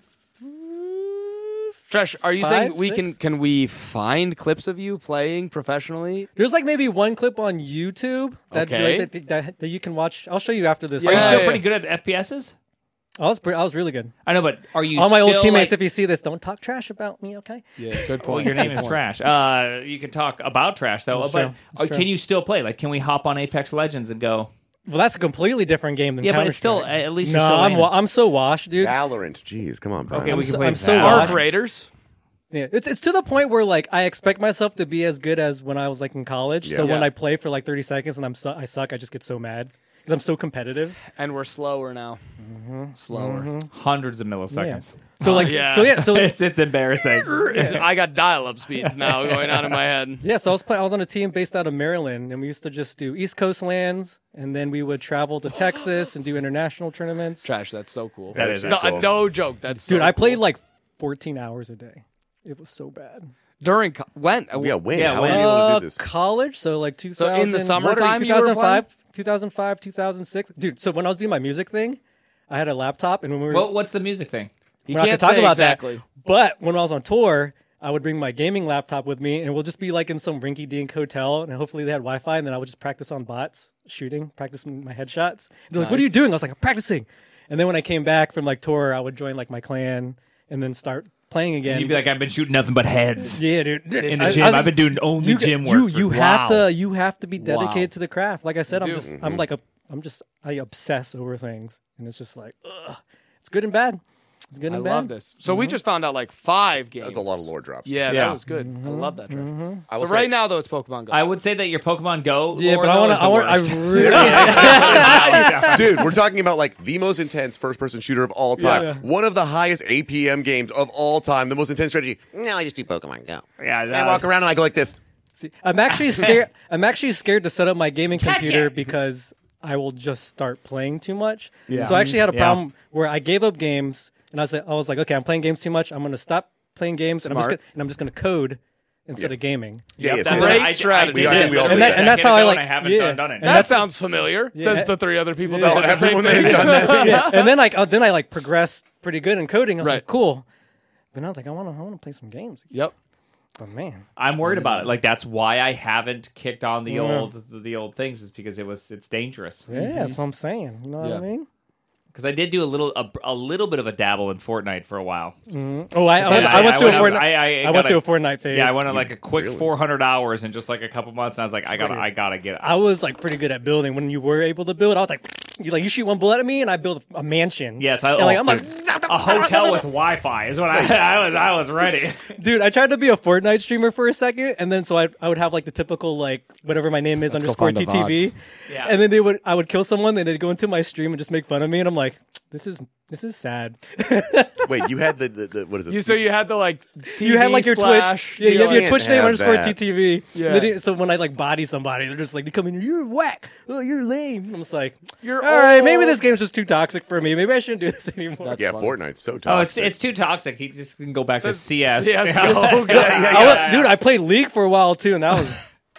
Trash, are you 5, saying we 6? can we find clips of you playing professionally? There's like maybe one clip on YouTube that Okay. that you can watch. I'll show you after this. Are you Yeah, still yeah. pretty good at FPSs? I was really good. I know, but are you All my old still, teammates, like- if you see this, don't talk trash about me, okay? Yeah, good Well, point. your name is Trash. You can talk about Trash, though. That's But true. That's can true. you still play? Like, can we hop on Apex Legends and go? Well, that's a completely different game than Yeah, but it's Counter-Strike. still at least No, you're still I'm in. I'm so washed, dude. Valorant. Jeez, come on, Brian. Okay, we can play I'm so Valorant. washed. Arc Raiders. Yeah, it's to the point where like I expect myself to be as good as when I was like in college. So Yeah. when Yeah. I play for like 30 seconds and I suck, I just get so mad because I'm so competitive. And we're slower now. Slower. Hundreds of milliseconds. So like yeah. so It's embarrassing. I got dial-up speeds now going on in my head. yeah, so I was on a team based out of Maryland, and we used to just do East Coast lands, and then we would travel to Texas and do international tournaments. Trash, that's so cool. That is no, cool. no joke. That's Dude, so I played cool. like 14 hours a day. It was so bad. during when? Yeah, when? Yeah, How when? are you able to do this? College, so like 2000. So in the summertime, you were 2005, 2005, 2006. Dude, so when I was doing my music thing, I had a laptop, and when we were What's the music thing? You we're not can't gonna talk say about exactly. that. But when I was on tour, I would bring my gaming laptop with me, and we'll just be like in some rinky-dink hotel, and hopefully they had Wi-Fi, and then I would just practice on bots, practicing my headshots. And they're like, "What are you doing?" I was like, "I'm practicing." And then when I came back from like tour, I would join like my clan, and then start playing again. You'd be like, I've been shooting nothing but heads yeah, dude. in the gym. I've been doing only gym work. You for- have Wow. you have to be dedicated to the craft. Like I said, You I obsess over things, and it's just like, ugh. It's good and bad. It's good I and bad. love this. So we just found out like 5 games. That's a lot of lore drops. Yeah, Yeah. that was good. I love that. Trash. I So will right say, now though, it's Pokemon Go. I would say that your Pokemon Go. Yeah, lore, but though, I is the really. worst. dude, we're talking about like the most intense first-person shooter of all time. Yeah. One of the highest APM games of all time. The most intense strategy. No, I just do Pokemon Go. Yeah, I walk around and I go like this. See, I'm actually scared. I'm actually scared to set up my gaming Catch computer it. because I will just start playing too much. Yeah. So I actually had a Yeah. problem where I gave up games, and I was like, okay, I'm playing games too much. I'm going to stop playing games, and Smart. I'm just going to code instead of gaming. Yeah, yeah. That's so Great I- I- strategy. I did We all that. do that. And that's how I like. I haven't yeah. done it. And that that's- sounds familiar. Says the 3 other people. Yeah. That did the same Everyone thing. has done that. yeah. And then I progressed pretty good in coding. I was Right. like, cool. But now I was like, I want to play some games. Yep. Oh man. I'm worried about it. Like that's why I haven't kicked on the Yeah. old things, is because it's dangerous. Yeah, that's what I'm saying. You know what I Yeah. mean? Because I did do a little bit of a dabble in Fortnite for a while. Oh, I went through a Fortnite. I went through a Fortnite phase. Yeah, I went on like a quick 400 hours in just like a couple months, and I was like, I gotta get it. I was like pretty good at building. When you were able to build, I was like, you shoot one bullet at me, and I build a mansion. Yes, I'm like, a hotel with Wi-Fi is what I was ready. dude, I tried to be a Fortnite streamer for a second, and then so I would have like the typical like whatever my name is Let's go underscore find the TTV, VODs. Yeah. and then I would kill someone, and they'd go into my stream and just make fun of me, and I'm like, this is sad. Wait, you had the what is it? So you had the like TV You had like your slash, Twitch, yeah, you have your can't Twitch name have underscore that. TTV. Yeah. So when I like body somebody, they're just like, they come in, you're whack, oh, you're lame. I'm just like, You're all right, maybe old. this game's just too toxic for me. Maybe I shouldn't do this anymore. That's Yeah, funny. Fortnite's so Oh, toxic. it's too toxic. He just can go back to Says CS. CS:GO. Dude, I played League for a while too, and that was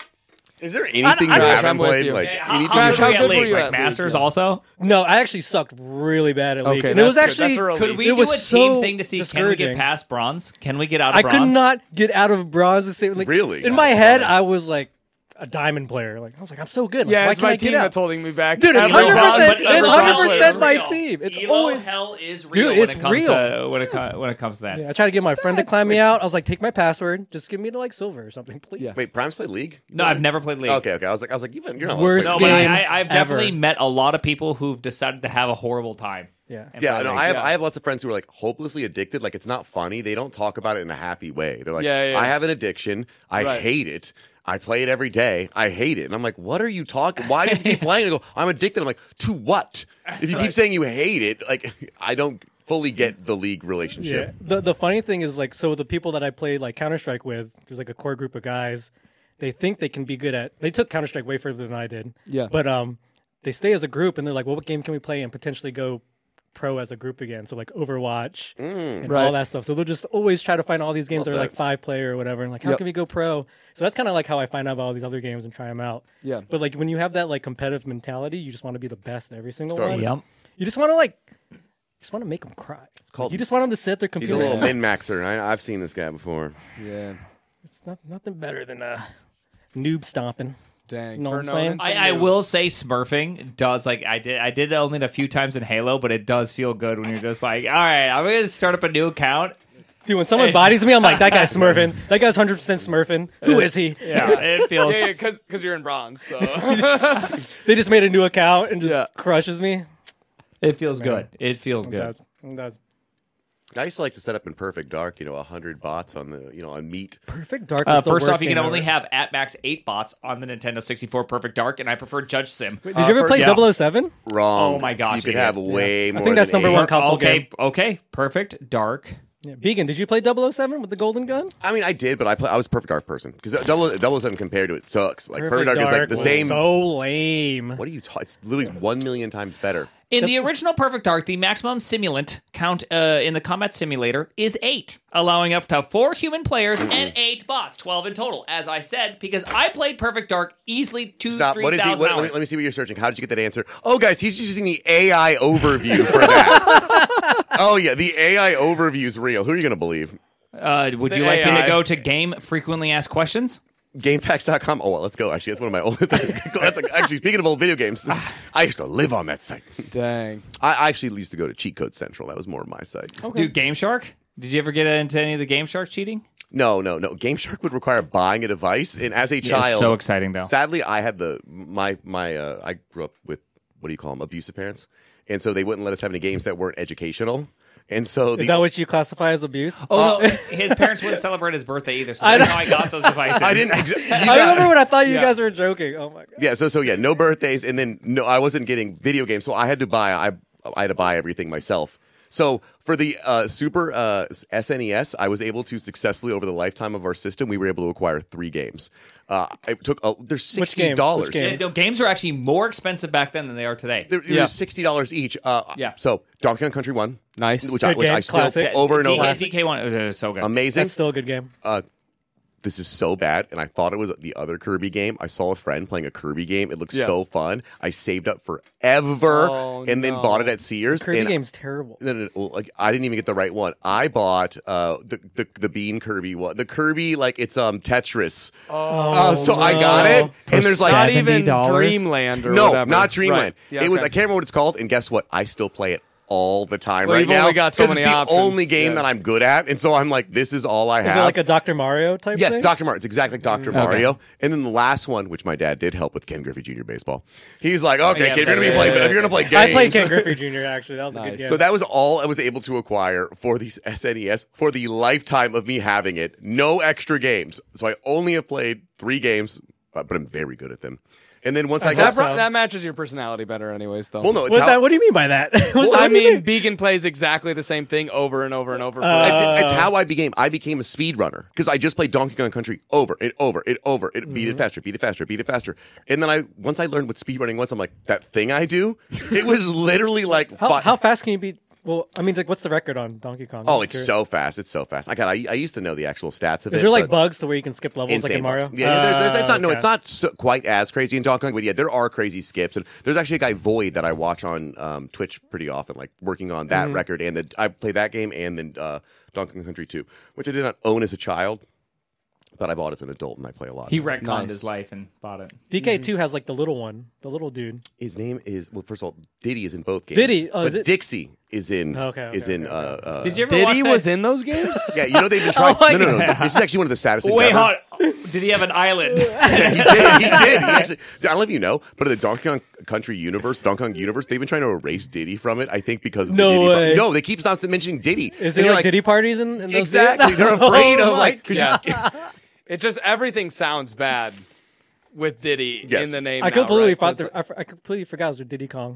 Is there anything I you don't- haven't I'm with played? you. Like How, any how Josh, good were you how at good were League? you Like at League? Masters Yeah. also? no. I actually sucked really bad at League, Okay, and it was that's good. actually That's a relief. Could we it do was a team so thing to see can we discouraging. get past bronze? Can we get out of I bronze? could not get out of bronze. The same, like, Really? in my head, I was like a diamond player. Like I was like, I'm so good. Like, Yeah, why it's can't my I team get out? that's holding me back. Dude, it's Every 100%. round, It's every 100% round. my team. It's Elo always hell is real Dude, when it's it comes real. to when it comes to that. Yeah, I tried to get my friend to climb me out. I was like, take my password. Just give me to like silver or something, please. Yes. Wait, Prime's played League? No, I've never played League. Okay. I was like, you're not Worst No, playing but game I've definitely ever. met a lot of people who've decided to have a horrible time. Yeah. and Yeah, play no, League. I have lots of friends who are like hopelessly addicted. Like it's not funny. They don't talk about it in a happy way. They're like, Yeah. I have an addiction. I Right. hate it. I play it every day. I hate it. And I'm like, what are you talking? Why do you keep playing? And I go, I'm addicted. I'm like, to what? If you keep saying you hate it, like I don't fully get the League Yeah. relationship. The funny thing is like, so the people that I played like Counter-Strike with, there's like a core group of guys. They think they can be good at. They took Counter-Strike way further than I did. Yeah. But they stay as a group and they're like, well, what game can we play and potentially go pro as a group again? So like Overwatch and Right. all that stuff. So they'll just always try to find all these games that Love are like that. 5-player or whatever. And like, how Yep. can we go pro? So that's kind of like how I find out about all these other games and try them out. Yeah. But like when you have that like competitive mentality, you just want to be the best in every single Totally. one. Yep. You just want to like, make them cry. called- You just want them to sit at their He's a computer. little min-maxer. I've seen this guy before. Yeah. It's nothing better than noob stomping. Dang. You know what I'm Burn saying? on some I noobs. will say smurfing does like I did it only a few times in Halo, but it does feel good when you're just like, all right, I'm gonna start up a new account. Dude, when someone bodies me, I'm like, that guy's smurfing. That guy's 100% smurfing. Who is he? Yeah, it feels. Yeah, because you're in bronze. So They just made a new account and just Yeah. crushes me. It feels good. It feels good. It does. I used to like to set up in Perfect Dark, 100 bots on the, on Meat. Perfect Dark is the First worst off, you can game only ever. have at max 8 bots on the Nintendo 64 Perfect Dark, and I prefer Judge Sim. Wait, did you ever play yeah. 007? Wrong. Oh my gosh, You could you have did. way more. I think that's than number 8. one console game. Okay, perfect. Dark. Yeah. Beacon, did you play 007 with the golden gun? I mean, I did, but I was Perfect Dark person because 007 compared to it sucks. Like Perfect Dark is like the was same. So lame. What are you talking? It's literally 1,000,000 times better. In the original Perfect Dark, the maximum simulant count in the combat simulator is 8, allowing up to 4 human players and 8 bots, 12 in total. As I said, because I played Perfect Dark easily 2,000 Stop. 3,000 What is he? hours. Let me see what you're searching. How did you get that answer? Oh, guys, he's using the AI overview for that. Oh yeah, the AI overview is real. Who are you going to believe? Would The you like me AI. to go to Game Frequently Asked Questions? GameFAQs.com. Oh, well, let's go. Actually, that's one of my old. That's like, actually speaking of old video games. I used to live on that site. dang. I actually used to go to Cheat Code Central. That was more of my site. Dude, Game Shark? Did you ever get into any of the Game Shark cheating? No. Game Shark would require buying a device, and as a It's child, so exciting, though. sadly, I had I grew up with what do you call them, abusive parents, and so they wouldn't let us have any games that weren't educational. And so Is that what you classify as abuse? Oh, no, his parents wouldn't celebrate his birthday either, so that's how I got those devices. I didn't. I remember when I thought you guys were joking. Oh my god. Yeah. So yeah, no birthdays, and then no, I wasn't getting video games, so I had to buy. I had to buy everything myself. So for the Super SNES, I was able to successfully, over the lifetime of our system, we were able to acquire 3 games. It took they're Which games? $60. Which games? No, games are actually more expensive back then than they are today. They're $60 each. Yeah. So Donkey Kong Country 1, Nice. which Good I game, still classic. over and over. DK1 is so good. Amazing. That's still a good game. this is so bad, and I thought it was the other Kirby game. I saw a friend playing a Kirby game. It looked so fun. I saved up forever and then bought it at Sears. Kirby and game's terrible. No. Well, like, I didn't even get the right one. I bought the Bean Kirby one. The Kirby, like, it's Tetris. So I got it, and there's like not even $70? Dreamland or no, whatever. not Dreamland. Right. Yeah, It was. okay. I can't remember what it's called, and guess what? I still play it all the time Well, right you've now. only got so 'cause many it's the options. only game Yeah. that I'm good at, and so I'm like, this is all I Is have. it like a Dr. Mario type Yes, thing? Dr. Mario. It's exactly like Dr. Mario. And then the last one, which my dad did help with, Ken Griffey Jr. baseball. He's like, okay, Yeah, kid, if you're yeah, gonna play games. I played Ken Griffey Jr. actually. That was a good Nice. game. So that was all I was able to acquire for the SNES for the lifetime of me having it. No extra games. So I only have played 3 games, but I'm very good at them. And then once I got... That matches your personality better, anyways. Though. Well, no, it's What do you mean by that? I mean, Beacon plays exactly the same thing over and over and over. It's how I became a speedrunner because I just played Donkey Kong Country over and over and over. Beat it faster, beat it faster, beat it faster. And then once I learned what speedrunning was, I'm like, that thing I do, it was literally like... how fast can you beat? Well, I mean, like, what's the record on Donkey Kong? Oh, I'm it's curious. so fast. It's so fast. I used to know the actual stats of it. Is there like but bugs to where you can skip levels like in insane Mario? bugs. Yeah, there's it's not. No, okay. it's not quite as crazy in Donkey Kong, but yeah, there are crazy skips. And there's actually a guy Void that I watch on Twitch pretty often, like working on that record. And I play that game and then Donkey Kong Country 2, which I did not own as a child, but I bought as an adult and I play a lot. He retconned Nice. his life and bought it. DK2 has like the little one, the little dude. His name is first of all, Diddy is in both games. Diddy? Oh, but is it? Dixie is in. Okay, Is in. Did you ever watch Diddy that? was in those games. Yeah, you know they've been trying. my no. This is actually one of the saddest things. Wait, ever. hold. Did he have an island? Yeah, he did. He actually, I don't know if you know, but in the Donkey Kong Country universe, Donkey Kong universe, they've been trying to erase Diddy from it. I think because of No the Diddy. way. No, they keep not mentioning Diddy. Is And there you're like Diddy parties in those Exactly. games? They're afraid Oh of like. 'Cause Yeah. you, It just everything sounds bad with Diddy Yes. in the name. I now, completely right? So forgot. it's I completely forgot it was Diddy Kong.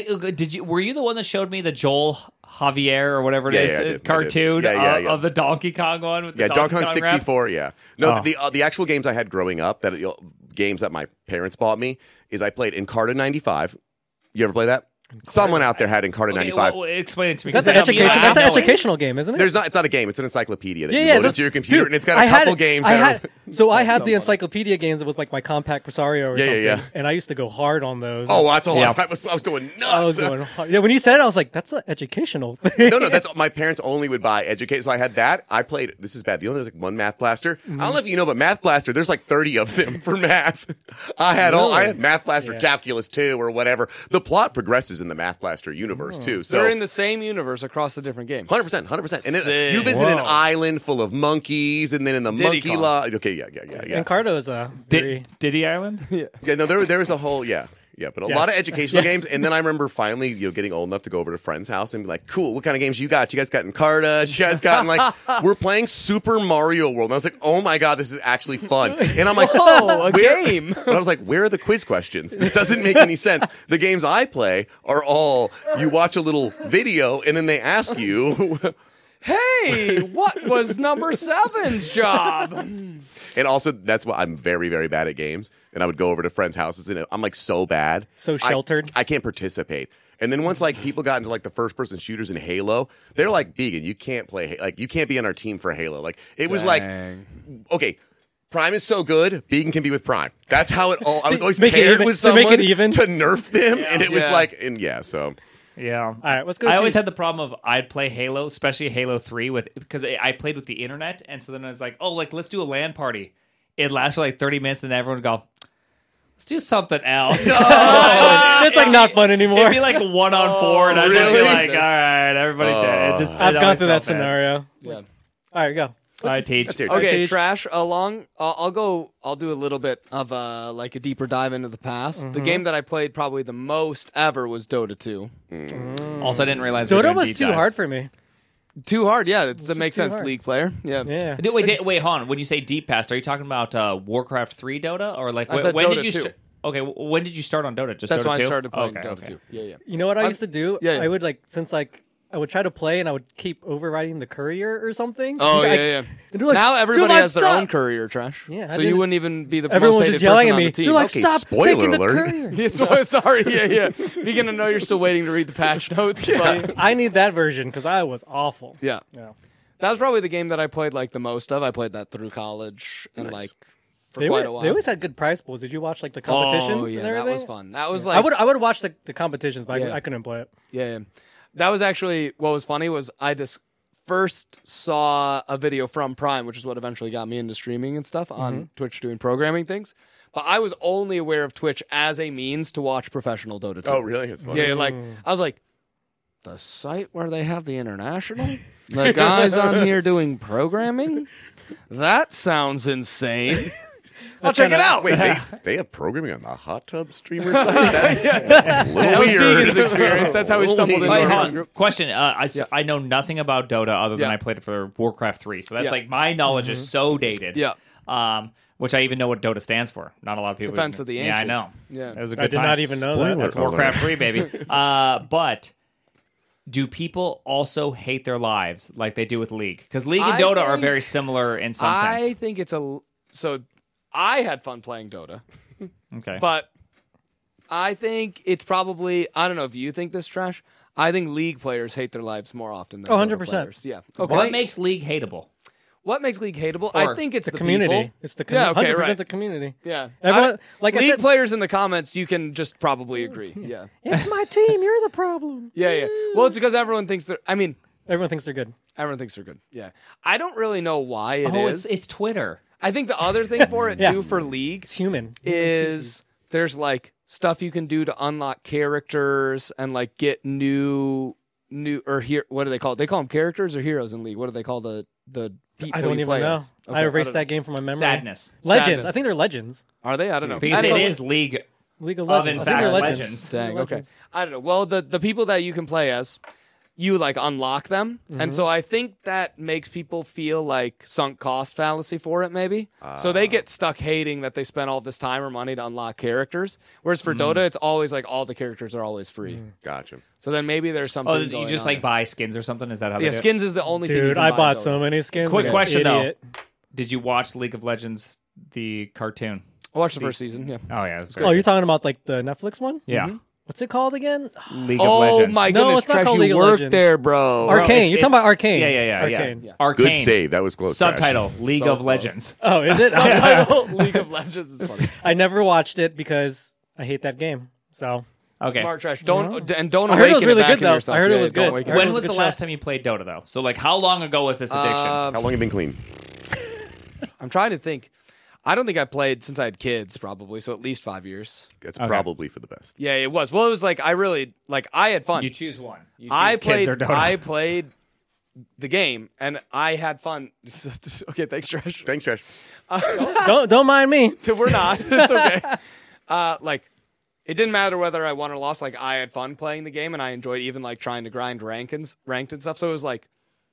Were you the one that showed me the Joel Javier or whatever it Yeah, is yeah, I did. cartoon Yeah. of the Donkey Kong one? With the yeah, Donkey Kong rap? 64. Yeah. No, Oh. the actual games I had growing up, games that my parents bought me, is I played Encarta 95. You ever play that? Someone out there had Encarta Okay, 95. well, explain it to me. That's 'cause an I mean, education. I That's an know it. educational game, isn't it? It's not a game. It's an encyclopedia that you yeah, load that's- into your computer, dude, and it's got I a had couple it- games. I that had so I had the encyclopedia games with like my compact Presario or Yeah, something, yeah. and I used to go hard on those. Oh, that's a lot. Yeah. I was going nuts. I was going hard. Yeah, when you said it, I was like, "That's an educational thing." No, that's my parents only would buy Educate. So I had that. I played. This is bad. The only there's like one Math Blaster. I don't know if you know, but Math Blaster. There's like 30 of them for math. I had Math Blaster Yeah. Calculus 2 or whatever. The plot progresses in the Math Blaster universe too. So They're in the same universe across the different games. 100%. And then Sick. you visit an Whoa. island full of monkeys, and then in the Diddy monkey Kong. lodge. Okay, yeah. And Cardo is a very Diddy Island? Yeah, no, there was a whole but a lot of educational games. And then I remember finally, getting old enough to go over to a friend's house and be like, "Cool, what kind of games you got? You guys got Encarta? You guys got?" And like, we're playing Super Mario World. And I was like, "Oh my god, this is actually fun!" And I'm like, Oh, a "Where-" game. But I was like, "Where are the quiz questions? This doesn't make any sense." The games I play are all you watch a little video and then they ask you. Hey, what was number 7's job? And also, that's why I'm very, very bad at games. And I would go over to friends' houses, and I'm like so bad, So sheltered. I can't participate. And then once like people got into like the first-person shooters in Halo, they're like, "Vegan, you can't play. Like you can't be on our team for Halo." Like it was like, okay, Prime is so good, Vegan can be with Prime. That's how it all. I was always Make it paired even- with to someone make it even? to nerf them, and it was Yeah. like, and yeah, so. Yeah. all right. Let's go. I to always had the problem of I'd play Halo, especially Halo 3, because I played with the internet, and so then I was like, oh, like let's do a LAN party. It'd last for like 30 minutes, and then everyone would go, let's do something else. It's like not fun anymore. It'd be like 1-on-4, and I'd just be really? like, all right, everybody dead. It just, I've it gone always through that felt bad. scenario. Yeah. All right, go. All right, Teach. That's it. Okay, Teach. Trash. I'll do a little bit of like a deeper dive into the past. Mm-hmm. The game that I played probably the most ever was Dota 2. Also, I didn't realize we were Dota doing was deep too dives. hard for me. Too hard, yeah. That just makes too sense. hard. League player, yeah. Yeah. Wait, hold on. When you say deep past, are you talking about Warcraft 3 Dota, or like I said when Dota did you? 2. Okay, when did you start on Dota? Just That's Dota when 2? I started playing Okay, Dota okay. 2. Yeah. You know what I used to do? Yeah. I would I would try to play and I would keep overriding the courier or something. Oh, I- yeah. and they're like, Now everybody "Dude, has their stop!" own courier, Trash. Yeah, I so you didn't- wouldn't even be the Everyone most was hated just yelling person at on me. the team. They're like, Okay, stop spoiler taking the alert. courier. Yes, sorry, yeah. Begin to know you're still waiting to read the patch notes. But I need that version because I was awful. yeah. Yeah. That was probably the game that I played like the most of. I played that through college and like for They quite a while. always had good prize pools. Did you watch like the competitions Oh yeah, and that everything? was fun. That was like I would watch the competitions, but Yeah. I couldn't play it. yeah. That was actually what was funny was I just first saw a video from Prime, which is what eventually got me into streaming and stuff on Twitch doing programming things. But I was only aware of Twitch as a means to watch professional Dota 2. Oh, really? It's funny. Yeah, like I was like, the site where they have the international, the guys on here doing programming. That sounds insane. I'll check it out. Wait, they have programming on the hot tub streamer site? That's a little That was weird. Deegan's experience. That's how we stumbled into Wait, our hold own on. group. Question. I know nothing about Dota other than Yeah. I played it for Warcraft 3. So that's Yeah. like my knowledge is so dated. Yeah. Which I even know what Dota stands for. Not a lot of people. Defense even- of the Yeah, I Ancient. know. Yeah. That was a good I did time. not even know Spoiler that. That's alert. Warcraft 3, baby. But do people also hate their lives like they do with League? Because League and I Dota are think- very similar in some I sense. think it's so. I had fun playing Dota, Okay. but I think it's probably. I don't know if you think this, Trash. I think League players hate their lives more often than 100%. Dota players. Yeah. Okay. What makes League hateable? What makes League hateable? Or I think it's The the community. people. It's the Yeah, okay, 100% right. the community. Yeah. Everyone, like I League said, players in the comments, you can just probably agree. Yeah. it's my team. You're the problem. Yeah. Well, it's because everyone thinks they're. I mean, Everyone thinks they're good. everyone thinks they're good. Yeah. I don't really know why it Oh, is. it's Twitter. I think the other thing for it Yeah. too for League It's human. is there's like stuff you can do to unlock characters and like get new or here. What do they call it? They call them characters or heroes in League. What do they call the people I don't you even play know. as? Okay, I erased don't that game from my memory. Sadness. Legends. Sadness. I think they're legends. know. Are they? I don't know. Because I don't it know. is League. League of Of, Legends. in I think they're fact, legends. legends. Dang. They're Okay. legends. I don't know. Well, the people that you can play as, you like unlock them, and so I think that makes people feel like sunk cost fallacy for it. Maybe so they get stuck hating that they spent all this time or money to unlock characters. Whereas for Dota, it's always like all the characters are always free. Gotcha. So then maybe there's something. Oh, you going just on. like buy skins or something? Is that how they Yeah, do it? skins is the only thing. you Dude, can I buy in bought Dota. so many skins. Quick like an question, though. idiot. Did you watch League of Legends, the cartoon? I watched the first season. Yeah. Oh, yeah. It's Oh, you're talking about like the Netflix one? Yeah. What's it called again? League of Oh Legends. my No, goodness, it's not Trash, called you League of worked Legends. there, bro. Arcane. it's- You're talking about Arcane. Yeah. Arcane. Yeah. Arcane. Good save. That was close. Trash. Subtitle, League So of close. Legends. Oh, is it? Subtitle League of Legends is funny. I never watched it because I hate that game. So Okay. Smart Trash. Don't and don't. I heard it was awaken really back good, in though. yourself. I heard it Yeah, was don't good. awaken I heard it. When it was was a the good last show. time you played Dota, though? So, like, how long ago was this addiction? How long you been clean? I'm trying to think. I don't think I played since I had kids, probably. So at least 5 years. That's probably for the best. Yeah, it was. Well, it was like I really like. I had fun. You choose one. You choose I kids played. or Dota. I played the game, and I had fun. Okay, thanks, Trash. Thanks, Trash. don't mind me. We're not. It's okay. Like, it didn't matter whether I won or lost. Like, I had fun playing the game, and I enjoyed even like trying to grind ranked and stuff. So it was like,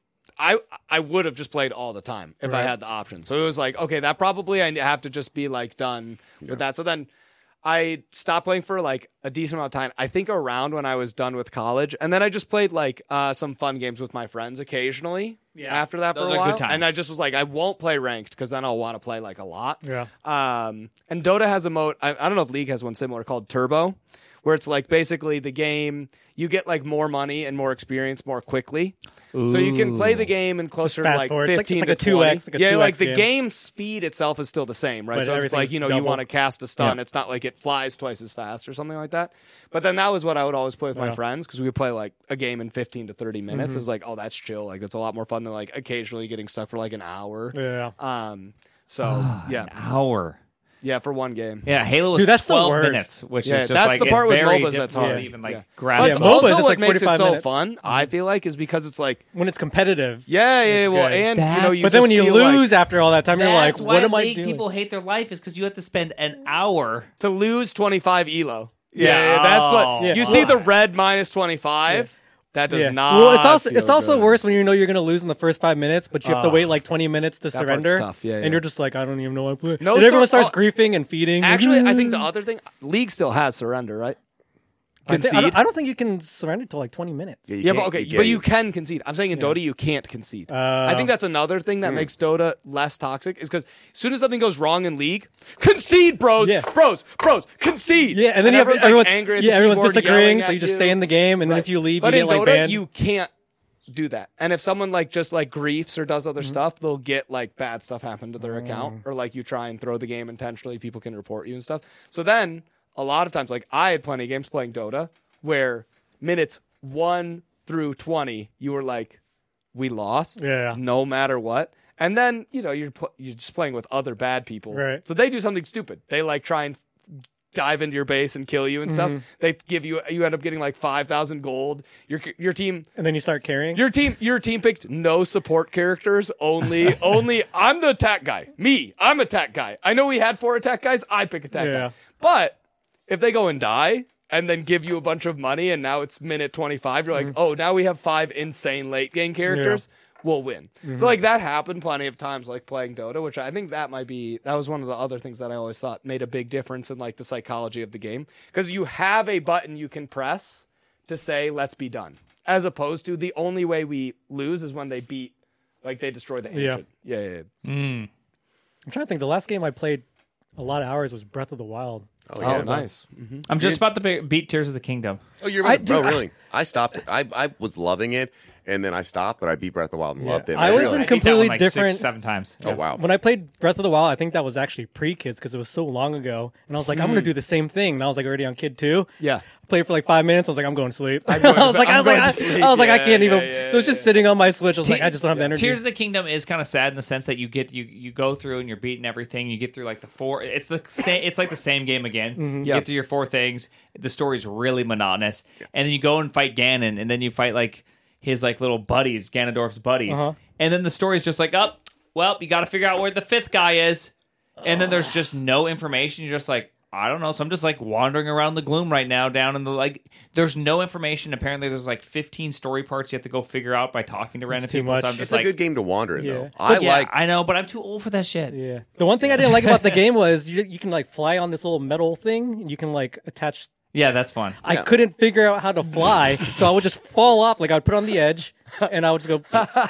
I would have just played all the time if I had the option. So it was like, okay, that probably I have to just be like done with that. So then I stopped playing for like a decent amount of time. I think around when I was done with college, and then I just played like some fun games with my friends occasionally. Yeah, After that those for a are while, good times. and I just was like, I won't play ranked because then I'll want to play like a lot. Yeah. And Dota has a mode. I don't know if League has one similar called Turbo, where it's like basically the game you get like more money and more experience more quickly. So you can play the game in closer to fast like forward. It's like- 15 it's like to a 20. 2x, like a yeah, 2x like the game. game speed itself is still the same, right? But So it's like, everything's you double. want to cast a stun. Yeah. It's not like it flies twice as fast or something like that. But then that was what I would always play with my Yeah. friends because we would play like a game in 15 to 30 minutes. Mm-hmm. It was like, oh, that's chill. Like that's a lot more fun than like occasionally getting stuck for like an hour. Yeah. So yeah, An hour. yeah, for one game. Yeah, Halo was Dude, that's the 12 worst. minutes, which Yeah, is just that's like the part it's with very MOBAs that's difficult hard. to even like Yeah. grab. But Yeah, it's MOBAs, also it's what like makes it 45 so minutes. fun, I feel like, is because it's like, When it's competitive. yeah, well, good. and That's- you But then when just you feel like lose after all that time, you're like, That's why what am I League doing? people hate their life is because you have to spend an hour. to lose 25 elo. Yeah. That's what Oh, you yeah. see the red minus 25. That does Yeah. not. Well, it's feel also good. worse when you know you're going to lose in the first 5 minutes, but you have to wait like 20 minutes to part's surrender. tough. Yeah, yeah. And you're just like, I don't even know what I'm playing. No, and everyone so- starts griefing and feeding. Actually, I think the other thing, League still has surrender, right? Concede. I don't think you can surrender until like 20 minutes. you Yeah, but can't- okay, you but you can't- can concede. I'm saying in Dota you can't concede. I think that's another thing that makes Dota less toxic is because as soon as something goes wrong in League, concede, bros, Yeah. bros, concede. Yeah, and then you have everyone's everyone's, like angry at the everyone's keyboard disagreeing, yelling so you at just stay in the game, and then Right. if you leave, but you in get like Dota, banned. you can't do that. And if someone like just like griefs or does other stuff, they'll get like bad stuff happen to their account, or like you try and throw the game intentionally, people can report you and stuff. So then a lot of times, like I had plenty of games playing Dota where minutes 1 through 20, you were like, we lost, no matter what. And then, you know, you're just playing with other bad people. Right. So they do something stupid. They like try and dive into your base and kill you and stuff. They give you end up getting like 5,000 gold. Your team, And then you start carrying. your team picked no support characters, only I'm the attack guy. I'm attack guy. I know we had 4 attack guys, I pick attack Yeah. guy. But if they go and die and then give you a bunch of money and now it's minute 25, you're like, oh, now we have 5 insane late game characters. We'll win. So like that happened plenty of times, like playing Dota, which I think that was one of the other things that I always thought made a big difference in like the psychology of the game, because you have a button you can press to say let's be done, as opposed to the only way we lose is when they destroy the ancient. Yeah. I'm trying to think. The last game I played a lot of hours was Breath of the Wild. Oh, nice. I'm just about to beat Tears of the Kingdom. Oh, you're really? I stopped. I was loving it, and then I stopped, but I beat Breath of the Wild and loved it. I was in I beat that one completely like different. 6-7 times. Oh wow! When I played Breath of the Wild, I think that was actually pre-kids because it was so long ago. And I was like, I'm going to do the same thing. And I was like already on Kid 2. Yeah. Played for like 5 minutes. I was like, I'm going to sleep. I going was like, to I sleep. I can't even. Yeah, so it's just sitting on my Switch. I was like, I just don't have the energy. Tears of the Kingdom is kind of sad in the sense that you go through and you're beating everything. You get through like the 4. It's the same. It's like the same game again. You get through your 4 things. The story's really monotonous, and then you go and fight Ganon, and then you fight like his like little buddies, Ganondorf's buddies, and then the story's just like, oh, well, you got to figure out where the 5th guy is, and then there's just no information. You're just like, I don't know. So I'm just like wandering around the gloom right now, down in the like. There's no information. Apparently, there's like 15 story parts you have to go figure out by talking to random too people. much. So I'm just It's like, a good game to wander in, though. Yeah. I know, but I'm too old for that shit. Yeah. The one thing I didn't like about the game was you can like fly on this little metal thing, and you can like attach. Yeah, that's fun. I couldn't figure out how to fly, so I would just fall off. Like I would put on the edge, and I would just go.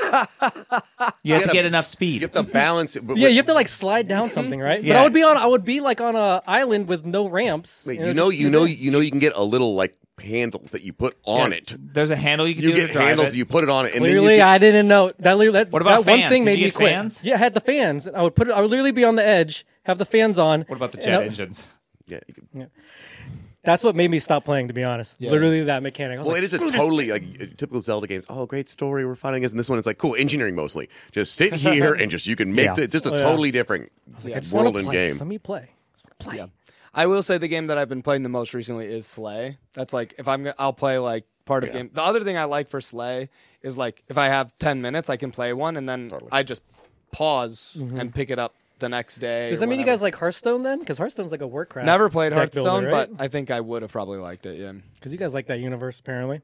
You have to get enough speed. You have to balance it. But Yeah, you have to like slide down something, right? But Yeah. I would be like on a island with no ramps. Wait, and you it know, would just you can get a little like handle that you put on it. There's a handle you can You do to get drive handles, it. you put it on it, and Clearly, then you get, I didn't know that. What about that one fans? thing Did made you me get quit. fans? Yeah, I had the fans. I would literally be on the edge, have the fans on. What about the and jet I- engines? yeah. That's what made me stop playing, to be honest. Literally that mechanic. I was Well, like, it is a totally like typical Zelda games. Oh, great story, we're fighting this, and this one is like cool engineering mostly. Just sit here and just you can make it just a totally different I just wanna world and play. game. Just let me play. Just wanna play. I will say the game that I've been playing the most recently is Slay. That's like if I'll play like part of game. The other thing I like for Slay is like if I have 10 minutes, I can play one, and then I just pause and pick it up the next day. Does or that mean you whatever. guys like Hearthstone then? Because Hearthstone's like a Warcraft. Never played deck Hearthstone, builder, right? but I think I would have probably liked it. Yeah, Because you guys like that universe, apparently.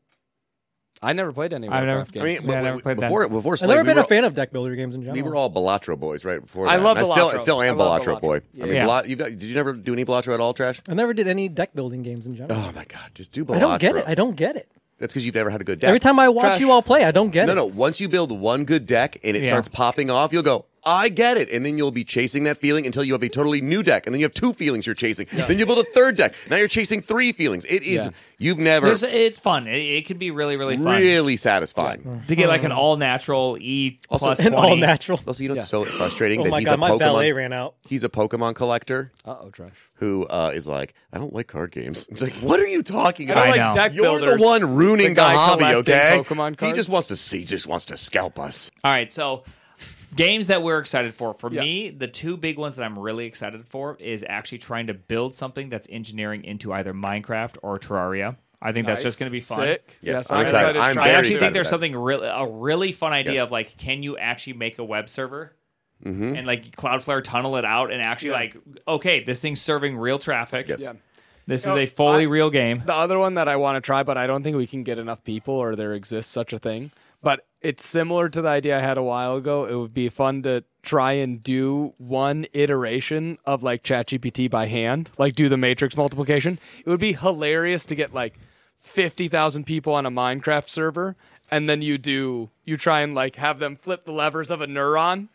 I never played any I've never- Warcraft I mean, games. Yeah, I never played that. before I've Slay, never we been were, a fan of deck builder games in general. we were all Balatro boys, right? Before I that. love And Balatro. I still am I love Balatro boy. Yeah. I mean, Yeah. did you never do any Balatro at all, Trash? I never did any deck building games in general. Oh my god, just do Balatro. I don't get it. I don't get it. That's because you've never had a good deck. Every time I watch Trash. you all play, I don't get it. No. Once you build one good deck and it Yeah. starts popping off, you'll go, I get it. And then you'll be chasing that feeling until you have a totally new deck. And then you have 2 feelings you're chasing. Then you build a 3rd deck. Now you're chasing 3 feelings. It is, you've never It's fun. It can be really, really fun. really satisfying. To get like an all natural E Also- plus And 20. all natural. Also, you know, it's so frustrating Oh that my he's god, a my valet Pokemon. ran out. He's a Pokemon collector Trash. who is like, I don't like card games. It's like, what are you talking I about? don't I like know. deck You're builders. the one ruining the guy hobby, collecting okay? Pokemon He cards. just wants to scalp us. All right, so games that we're excited for. For me, the 2 big ones that I'm really excited for is actually trying to build something that's engineering into either Minecraft or Terraria. I think that's just going to be fun. Sick. Yes, I'm I'm excited. to I'm try I very it. actually excited think there's about something a really fun idea Yes. of like, can you actually make a web server and like Cloudflare tunnel it out and actually like, okay, this thing's serving real traffic. Yes. Yeah. This No, is a fully I- real game. The other one that I want to try, but I don't think we can get enough people or there exists such a thing. But it's similar to the idea I had a while ago. It would be fun to try and do one iteration of like ChatGPT by hand, like do the matrix multiplication. It would be hilarious to get like 50,000 people on a Minecraft server, and then you try and like have them flip the levers of a neuron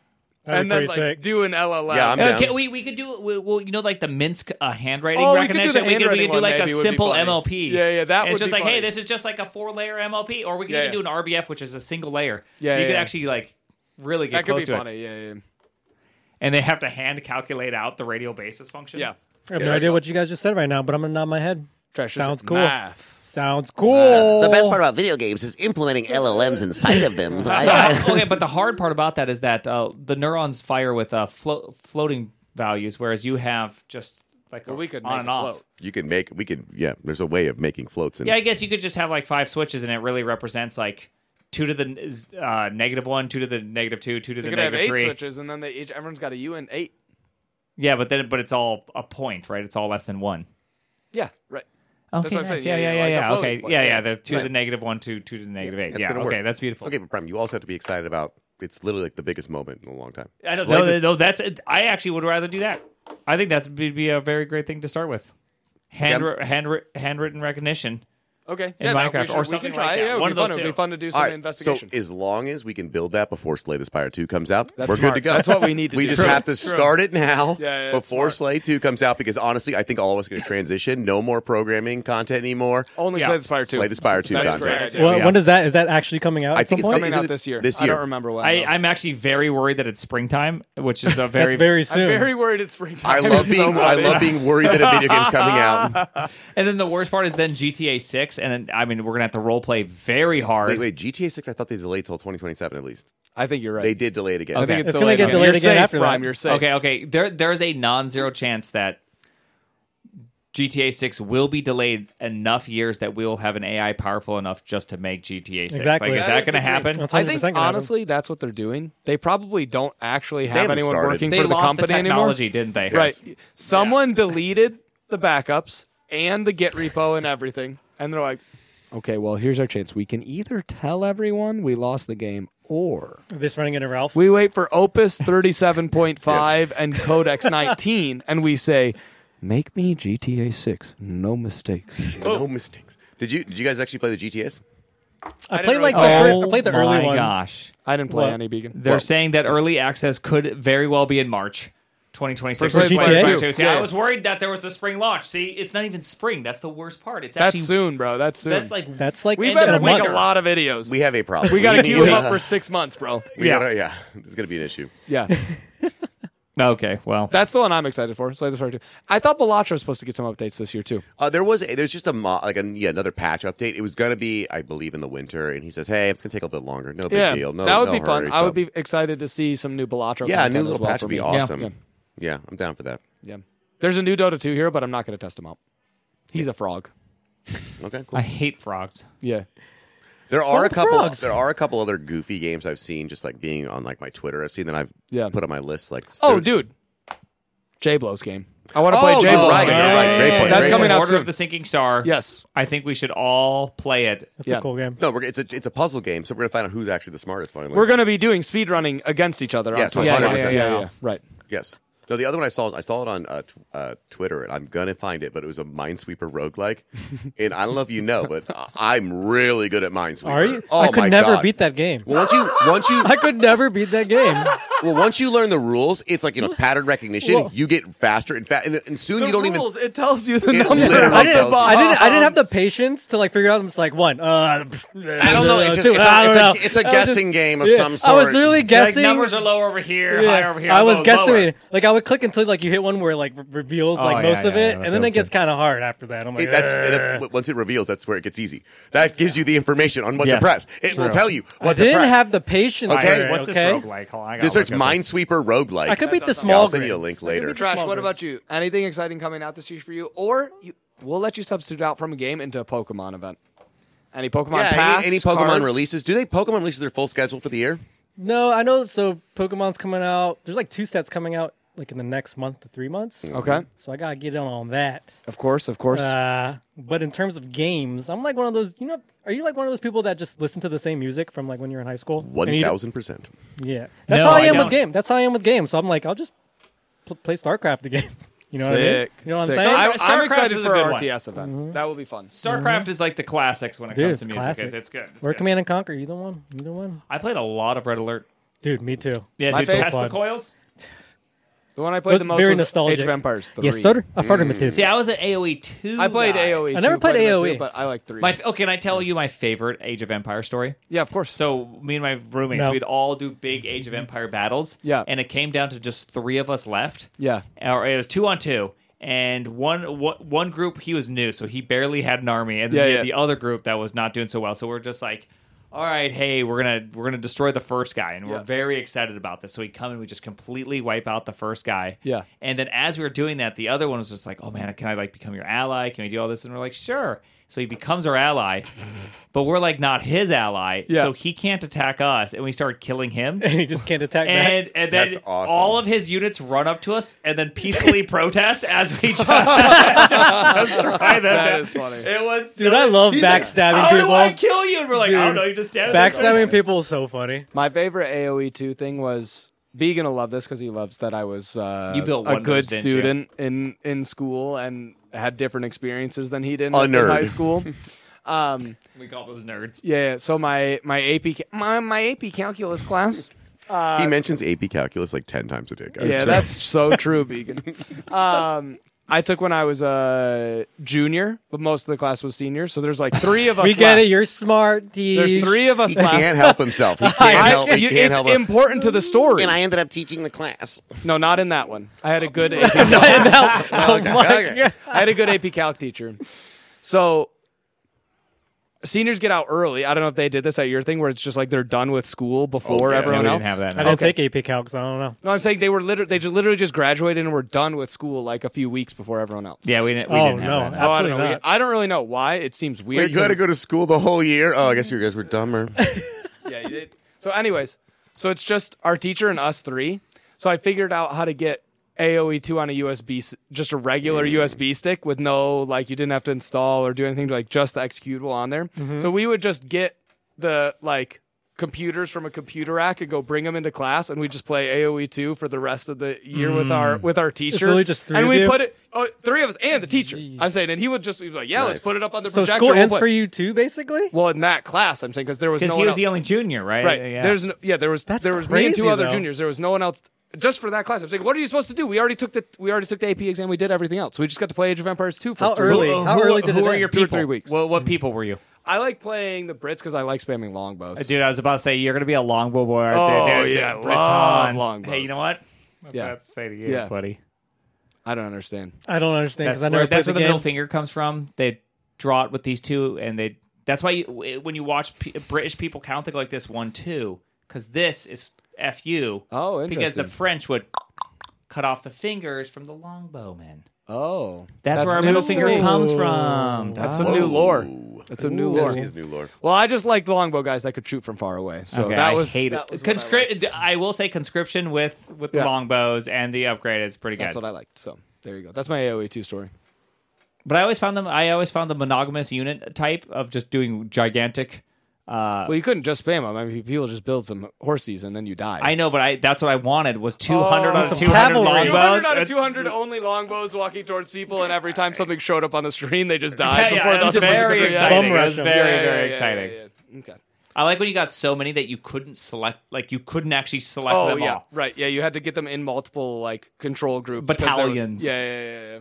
and then pretty like sick. do an LLM. Yeah, I'm down. Okay, we could do well, you know, like the Minsk handwriting Oh, we could do recognition. the We could handwriting do one, like maybe, a would be simple funny. MLP. Yeah, that And it's would just be like, funny. hey, this is just like a 4-layer MLP, or we can Yeah, even do an RBF, which is a single layer. Yeah, so you could yeah. actually like really get that could close be to it. funny. Yeah. And they have to hand calculate out the radial basis function. Yeah. I have no idea what you guys just said right now, but I'm gonna nod my head. Trash. Sounds cool. Math. Sounds cool. The best part about video games is implementing LLMs inside of them. Okay, but the hard part about that is that the neurons fire with floating values, whereas you have just like Well, we could on make and it off. float. There's a way of making floats. Yeah, I guess you could just have like 5 switches, and it really represents like 2 to the -1, 2 to the -2, 2 to You the could have 8 -3. switches, and then everyone's got a U and 8. Yeah, but it's all a point, right? It's all less than 1. Yeah, right. Okay, what I'm nice. saying. Yeah, Yeah, like a floating okay, point. yeah. Yeah. The 2 to Right. the -1 to 2 to the -8. That's Yeah, gonna okay, work. that's beautiful. Okay, but Prem, you also have to be excited about. It's literally like the biggest moment in a long time. I don't Slay know. this- No, that's. I actually would rather do that. I think that would be a very great thing to start with. Handwritten recognition. Okay. In Yeah, no, Minecraft or we something can try. like that. Yeah, it One would of be fun. those It would two. be fun to do All some right, investigation. so as long as we can build that before Slay the Spire 2 comes out, That's we're smart. good to go. That's what we need to We do. just True. have to start it now Yeah, that's before smart. Slay 2 comes out because honestly, I think all of us are going to transition. No more programming content anymore. Only Yeah. Slay the Spire 2. Slay the Spire 2 That's a content. great idea. Well, Yeah. when does that? Is that actually coming out? I at think some it's point? Coming Isn't out it this year. this I year? don't remember when. I'm actually very worried that it's springtime, which is a That's very I'm soon. very worried it's springtime. I love It's so being I funny. love being worried that a video game's coming out. And then the worst part is then GTA 6, and then, I mean, we're gonna have to role play very hard. Wait, GTA 6. I thought they delayed till 2027 at least. I think you're right. They did delay it again. I think Okay. it's, It's gonna delayed get again. delayed You're again safe, after that. Prime, You're safe. Okay. There's a non-zero chance that GTA 6 will be delayed enough years that we'll have an AI powerful enough just to make GTA 6. Exactly. Like, is That that is the going to dream. happen? That's I 100% think gonna happen. honestly, that's what they're doing. They probably don't actually have haven't anyone started. working They for the lost the company anymore. technology, didn't they? Right. Someone deleted the backups and the Git repo and everything, and they're like, "Okay, well, here's our chance. We can either tell everyone we lost the game, or This running into Ralph. we wait for Opus 37.5 and Codex 19, and we say." Make me GTA 6. No mistakes. No mistakes. Did you guys actually play the GTAs? I didn't played like really- I played the early my ones. gosh. I didn't play What? any Beacon. They're saying that early access could very well be in March 2026. For or GTA? 2022. See, Yeah. I was worried that there was a spring launch. See, it's not even spring. That's the worst part. It's That's actually soon, bro. That's soon. That's like That's like we end better of make winter. a lot of videos. We have a problem. We got to need queue them up for 6 months, bro. Yeah, it's gonna be an issue. Yeah. Okay, well, That's the one I'm excited for. Slay the Spire 2. I thought Balatro was supposed to get some updates this year, too. There's just another patch update. It was gonna be, I believe, in the winter, and he says, "Hey, it's gonna take a bit longer. No big deal. No, that would no be fun. hurry." I So- would be excited to see some new Balatro Yeah, a content new as little well patch for would be me. awesome. Yeah. Yeah, I'm down for that. Yeah. There's a new Dota 2 here, but I'm not going to test him out. He's a frog. Okay, cool. I hate frogs. Yeah. There are a the couple. frogs. There are a couple other goofy games I've seen, just like being on like my Twitter. I've seen that I've Yeah. put on my list. Like, Oh, dude. J-Blow's game. I want to play Oh, J-Blow's you're right. game. You're right. Great point. That's Great coming point. out Order soon. of the Sinking Star. Yes. I think we should all play it. That's Yeah. a cool game. No, it's a puzzle game, so we're gonna find out who's actually the smartest. Finally, We're going to be doing speedrunning against each other. Yes, on Twitch. 100%. Yeah. Right. yes. No, the other one I saw it on Twitter, and I'm gonna find it, but it was a Minesweeper roguelike. And I don't know if you know, but I'm really good at Minesweeper. Are you? Oh I could my never God. beat that game. Well, once you I could never beat that game. once you learn the rules, it's like pattern recognition. Well- you get faster and and soon The you don't rules, it tells you the It number. literally I tells didn't. you. I didn't have the patience to like figure out. I'm just like one. I don't know. It's just, two. I don't know. it's a I was just- guessing game of yeah, some sort. I was literally Like, guessing. numbers are low over here, Yeah, higher over here. I was low, guessing. lower. Like I would click until like you hit one where it like reveals like yeah, most of yeah, it, yeah, that and then feels it gets kind of hard after that. I'm like, That's once it reveals, that's where it gets easy. That gives you the information on what Yes, to press. It will true. tell you I what to didn't press. have the patience. Okay. for it, What's this okay. roguelike? Hold on, I gotta Just search look at this. Minesweeper roguelike. I could beat the Yeah, small. I'll send you a grids. link I could later. beat the Trash, small what about grids. you? Anything exciting coming out this year for you? Or we'll let you substitute out from a game into a Pokemon event. Any Pokemon Yeah, packs, any Pokemon cards? releases? Do they Pokemon releases their full schedule for the year? No, I know. So Pokemon's coming out. There's like 2 sets coming out like in the next month to 3 months. Okay. So I gotta get in on that. Of course. But in terms of games, I'm like one of those. Are you like one of those people that just listen to the same music from like when you're in high school? And you don't- 1,000%. Yeah, that's No, how I I am don't. with games. That's how I am with games. So I'm like, I'll just play StarCraft again. You know what I mean? Sick. You know what I'm Sick. saying? I'm StarCraft excited is a for good our one. RTS event. That will be fun. StarCraft is like the classics when it Dude, comes it's to music. classic. It's good. It's Or good. Command and Conquer. Either one. Either one. I played a lot of Red Alert. Dude, me too. Yeah, My dude, favorite- Tesla fun. coils. The one I played It's the most very was nostalgic. Age of Empires 3. Yes, sir. Affirmative. See, I was an AOE 2 I played guy. AOE. I never 2 played quite a bit AOE. too, but I like 3. Can I tell you my favorite Age of Empire story? Yeah, of course. So me and my roommates, No. we'd all do big Age of Empire battles. Yeah. And it came down to just 3 of us left. Yeah. Or it was 2 on 2. And one group, he was new, so he barely had an army. And then Yeah, we had yeah. the other group that was not doing so well. So we're just like, all right, hey, we're gonna destroy the first guy, and we're Yeah. very excited about this. So we come and we just completely wipe out the first guy. Yeah. And then as we were doing that, the other one was just like, oh man, can I like become your ally? Can we do all this? And we're like, sure. So he becomes our ally, but we're like not his ally, Yeah. so he can't attack us, and we start killing him. And he just can't attack back. And then That's awesome. all of his units run up to us and then peacefully protest as we just try them That down. is funny. It was Dude, I love he's like, backstabbing how people. do I kill you? And we're like, I don't Dude, know, you just stand there. Backstabbing people is so funny. My favorite AOE 2 thing was Began will love this because he loves that I was You built a wonders, good didn't you? student in school and had different experiences than he did A in nerd. high school. We call those nerds. Yeah, so my AP calculus class. He mentions AP calculus like 10 times a day, guys. Yeah, that's so true, Beacon. I took when I was a junior, but most of the class was senior. So there's like 3 of us. We get left. it. You're smart, Deej. There's 3 of us He left. can't help himself. He can't help. He can't It's help. important to the story. And I ended up teaching the class. No, not in that one. I had a good AP Oh my okay. God. I had a good AP Calc teacher. So seniors get out early. I don't know if they did this at your thing where it's just like they're done with school before yeah. everyone we else. didn't have that. I No. didn't Okay. take AP Calc, so I don't know. No, I'm saying they were literally just graduated and were done with school like a few weeks before everyone else. Yeah, we didn't Oh, have no. that. Oh, I don't Absolutely know. not. I don't really know why. It seems weird. Wait, you had to 'cause- go to school the whole year? Oh, I guess you guys were dumber. Yeah, you did. So, anyways, so it's just our teacher and us 3. So I figured out how to get AOE 2 on a USB, just a regular USB stick with no, like, you didn't have to install or do anything to, like, just the executable on there. So we would just get the, like, computers from a computer rack and go bring them into class, and we just play AOE 2 for the rest of the year with our teacher. really just 3 and of we you? put it, 3 of us and the teacher. Jeez. I'm saying, and he would just be like, yeah, let's Nice. put it up on the So projector. school we'll ends play. for you too, basically? Well, in that class, I'm saying, because there was no Because one he was else. the only junior, right? Right. Yeah. There's no, there was That's me and 2 crazy, other though. juniors. There was no one else just for that class. I'm saying, what are you supposed to do? We already took the AP exam. We did everything else. We just got to play Age of Empires 2 for How 3 early? weeks. How early did who it were end? your 2 or people? 3 weeks. What people were you? I like playing the Brits because I like spamming longbows. Dude, I was about to say you're gonna be a longbow boy. Aren't Oh, you? Dude, yeah, Britons. love longbows. Hey, you know what? What's Yeah. that to say to you, Yeah. buddy? I don't understand. I don't understand That's because I where, never played that's where the the middle game. finger comes from. They draw it with these 2, and that's why when you watch British people count, they go like this 1, 2, because this is FU. Oh, Because interesting. the French would cut off the fingers from the longbowmen. Oh, That's where our news middle to finger me. comes from. That's dog. some new lore. Whoa. That's some new That lore. is new lore. Well, I just like the longbow guys that could shoot from far away. So Okay, that I was hate that it. was what I liked. I will say conscription with the Yeah. longbows and the upgrade is pretty good. That's what I liked. So there you go. That's my AOE 2 story. But I always found the monogamous unit type of just doing gigantic. Well, you couldn't just spam them. I mean, people just build some horses and then you die. I know, but that's what I wanted was 200 on some 200 cavalry. longbows. 200 out of 200 only longbows walking towards people, and every time something showed up on the screen, they just died Yeah, before it was the very yeah. exciting. Bum It rush was them. very exciting. Yeah. Okay. I like when you got so many that you couldn't select, like you couldn't actually select Oh them yeah, all. right. Yeah, you had to get them in multiple like control groups, 'cause there was- Battalions. Yeah.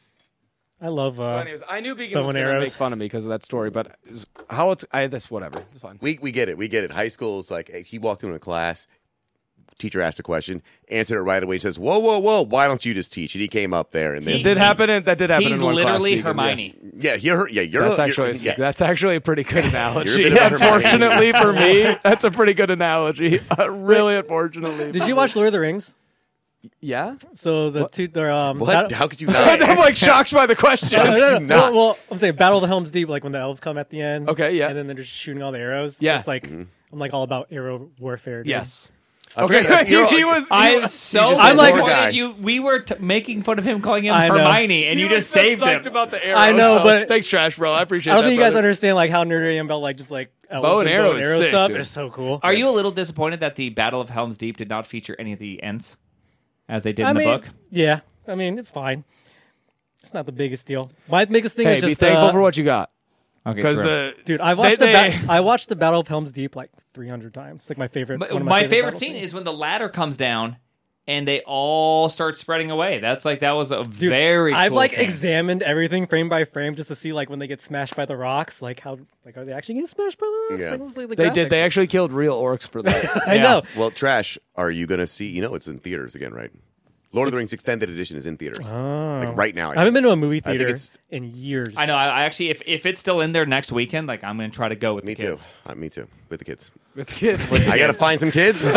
I love. So, anyways, I knew Beacon bow was and going to arrows. make fun of me because of that story, but how it's this whatever. It's fine. We get it. We get it. High school is like, he walked into a class, teacher asked a question, answered it right away. He says, whoa, why don't you just teach? And he came up there and then He- That did happen. That did happen He's in one class. literally Beacon, Hermione. you're That's actually a pretty good analogy. You're a bit of a Hermione. Unfortunately for me, that's a pretty good analogy. Really, unfortunately. Did you watch Lord of the Rings? Yeah. So the two, they're What? How could you not? I'm like shocked by the question. not? Well, I'm saying Battle of the Helm's Deep, like when the elves come at the end. Okay, yeah. And then they're just shooting all the arrows. Yeah. It's like I'm like all about arrow warfare. Dude. Yes. Okay, he was. I'm so just I'm like- disappointed we were making fun of him calling him I know. Hermione, and you just saved him. About the arrows. I know, though. but- thanks, Trash Bro. I appreciate. I don't that, think you guys brother. understand like how nerdy I am about like just like elves Bow and arrow is sick, stuff. dude. It's so cool. Are you a little disappointed that the Battle of Helm's Deep did not feature any of the Ents as they did in the book? Yeah. I mean, it's fine. It's not the biggest deal. My biggest thing Hey, is be just thankful for what you got. Okay, because true. Dude, I watched They- I watched the Battle of Helm's Deep like 300 times. It's like my favorite. But one of my favorite favorite battle scene scenes. is when the ladder comes down and they all start spreading away. That was a Dude, very I've cool like scene. examined everything frame by frame just to see like when they get smashed by the rocks, like how like are they actually getting smashed by the rocks? Yeah. Like, what's, like, the they did. graphics? They actually killed real orcs for that. I Yeah. know. Well, Trash, are you going to see? You know, it's in theaters again, right? Lord of the Rings Extended Edition is in theaters. Like right now. I haven't been to a movie I think theater it's- in years. I know. I actually, if it's still in there next weekend, like I'm gonna try to go with Me the too. kids. Me too. With the kids. With kids. I got to find some kids.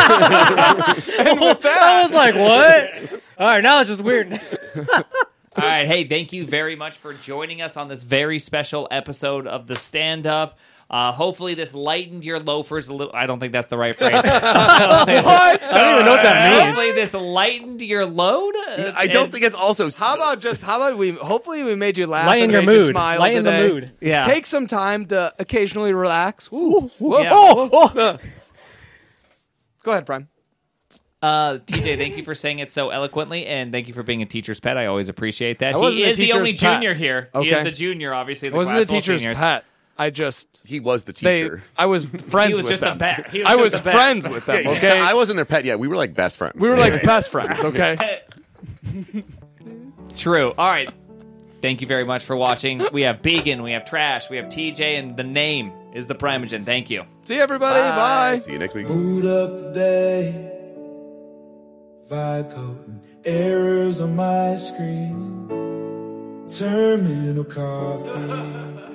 I was like, what? All right, now it's just weird. All right. Hey, thank you very much for joining us on this very special episode of the Stand Up. Hopefully, this lightened your loafers a little. I don't think that's the right phrase. What? I don't even know what that means. Hopefully, this lightened your load. I don't think it's also. How about we? Hopefully, we made you laugh. Lighten and your made you mood. smile Lighten the today. mood. Yeah. Take some time to occasionally relax. Ooh. Whoa. Yeah. Oh. Go ahead, Prime. TJ, thank you for saying it so eloquently, and thank you for being a teacher's pet. I always appreciate that. I wasn't He a is the teacher's only pet. junior here. He Okay. is the junior, obviously. I The wasn't a class full of teacher's seniors. pet. I just He was the they. teacher. I was friends He was with just them. a pet. He was I just was a pet. friends with them. Yeah, Okay. I wasn't their pet yet. We were like best friends. We were like best friends. Okay. True. All right. Thank you very much for watching. We have Began, we have Trash, we have TJ, and the name is the Primogen. Thank you. See everybody. Bye. See you next week. Boot up the day. Vibe coding errors on my screen. Terminal coffee.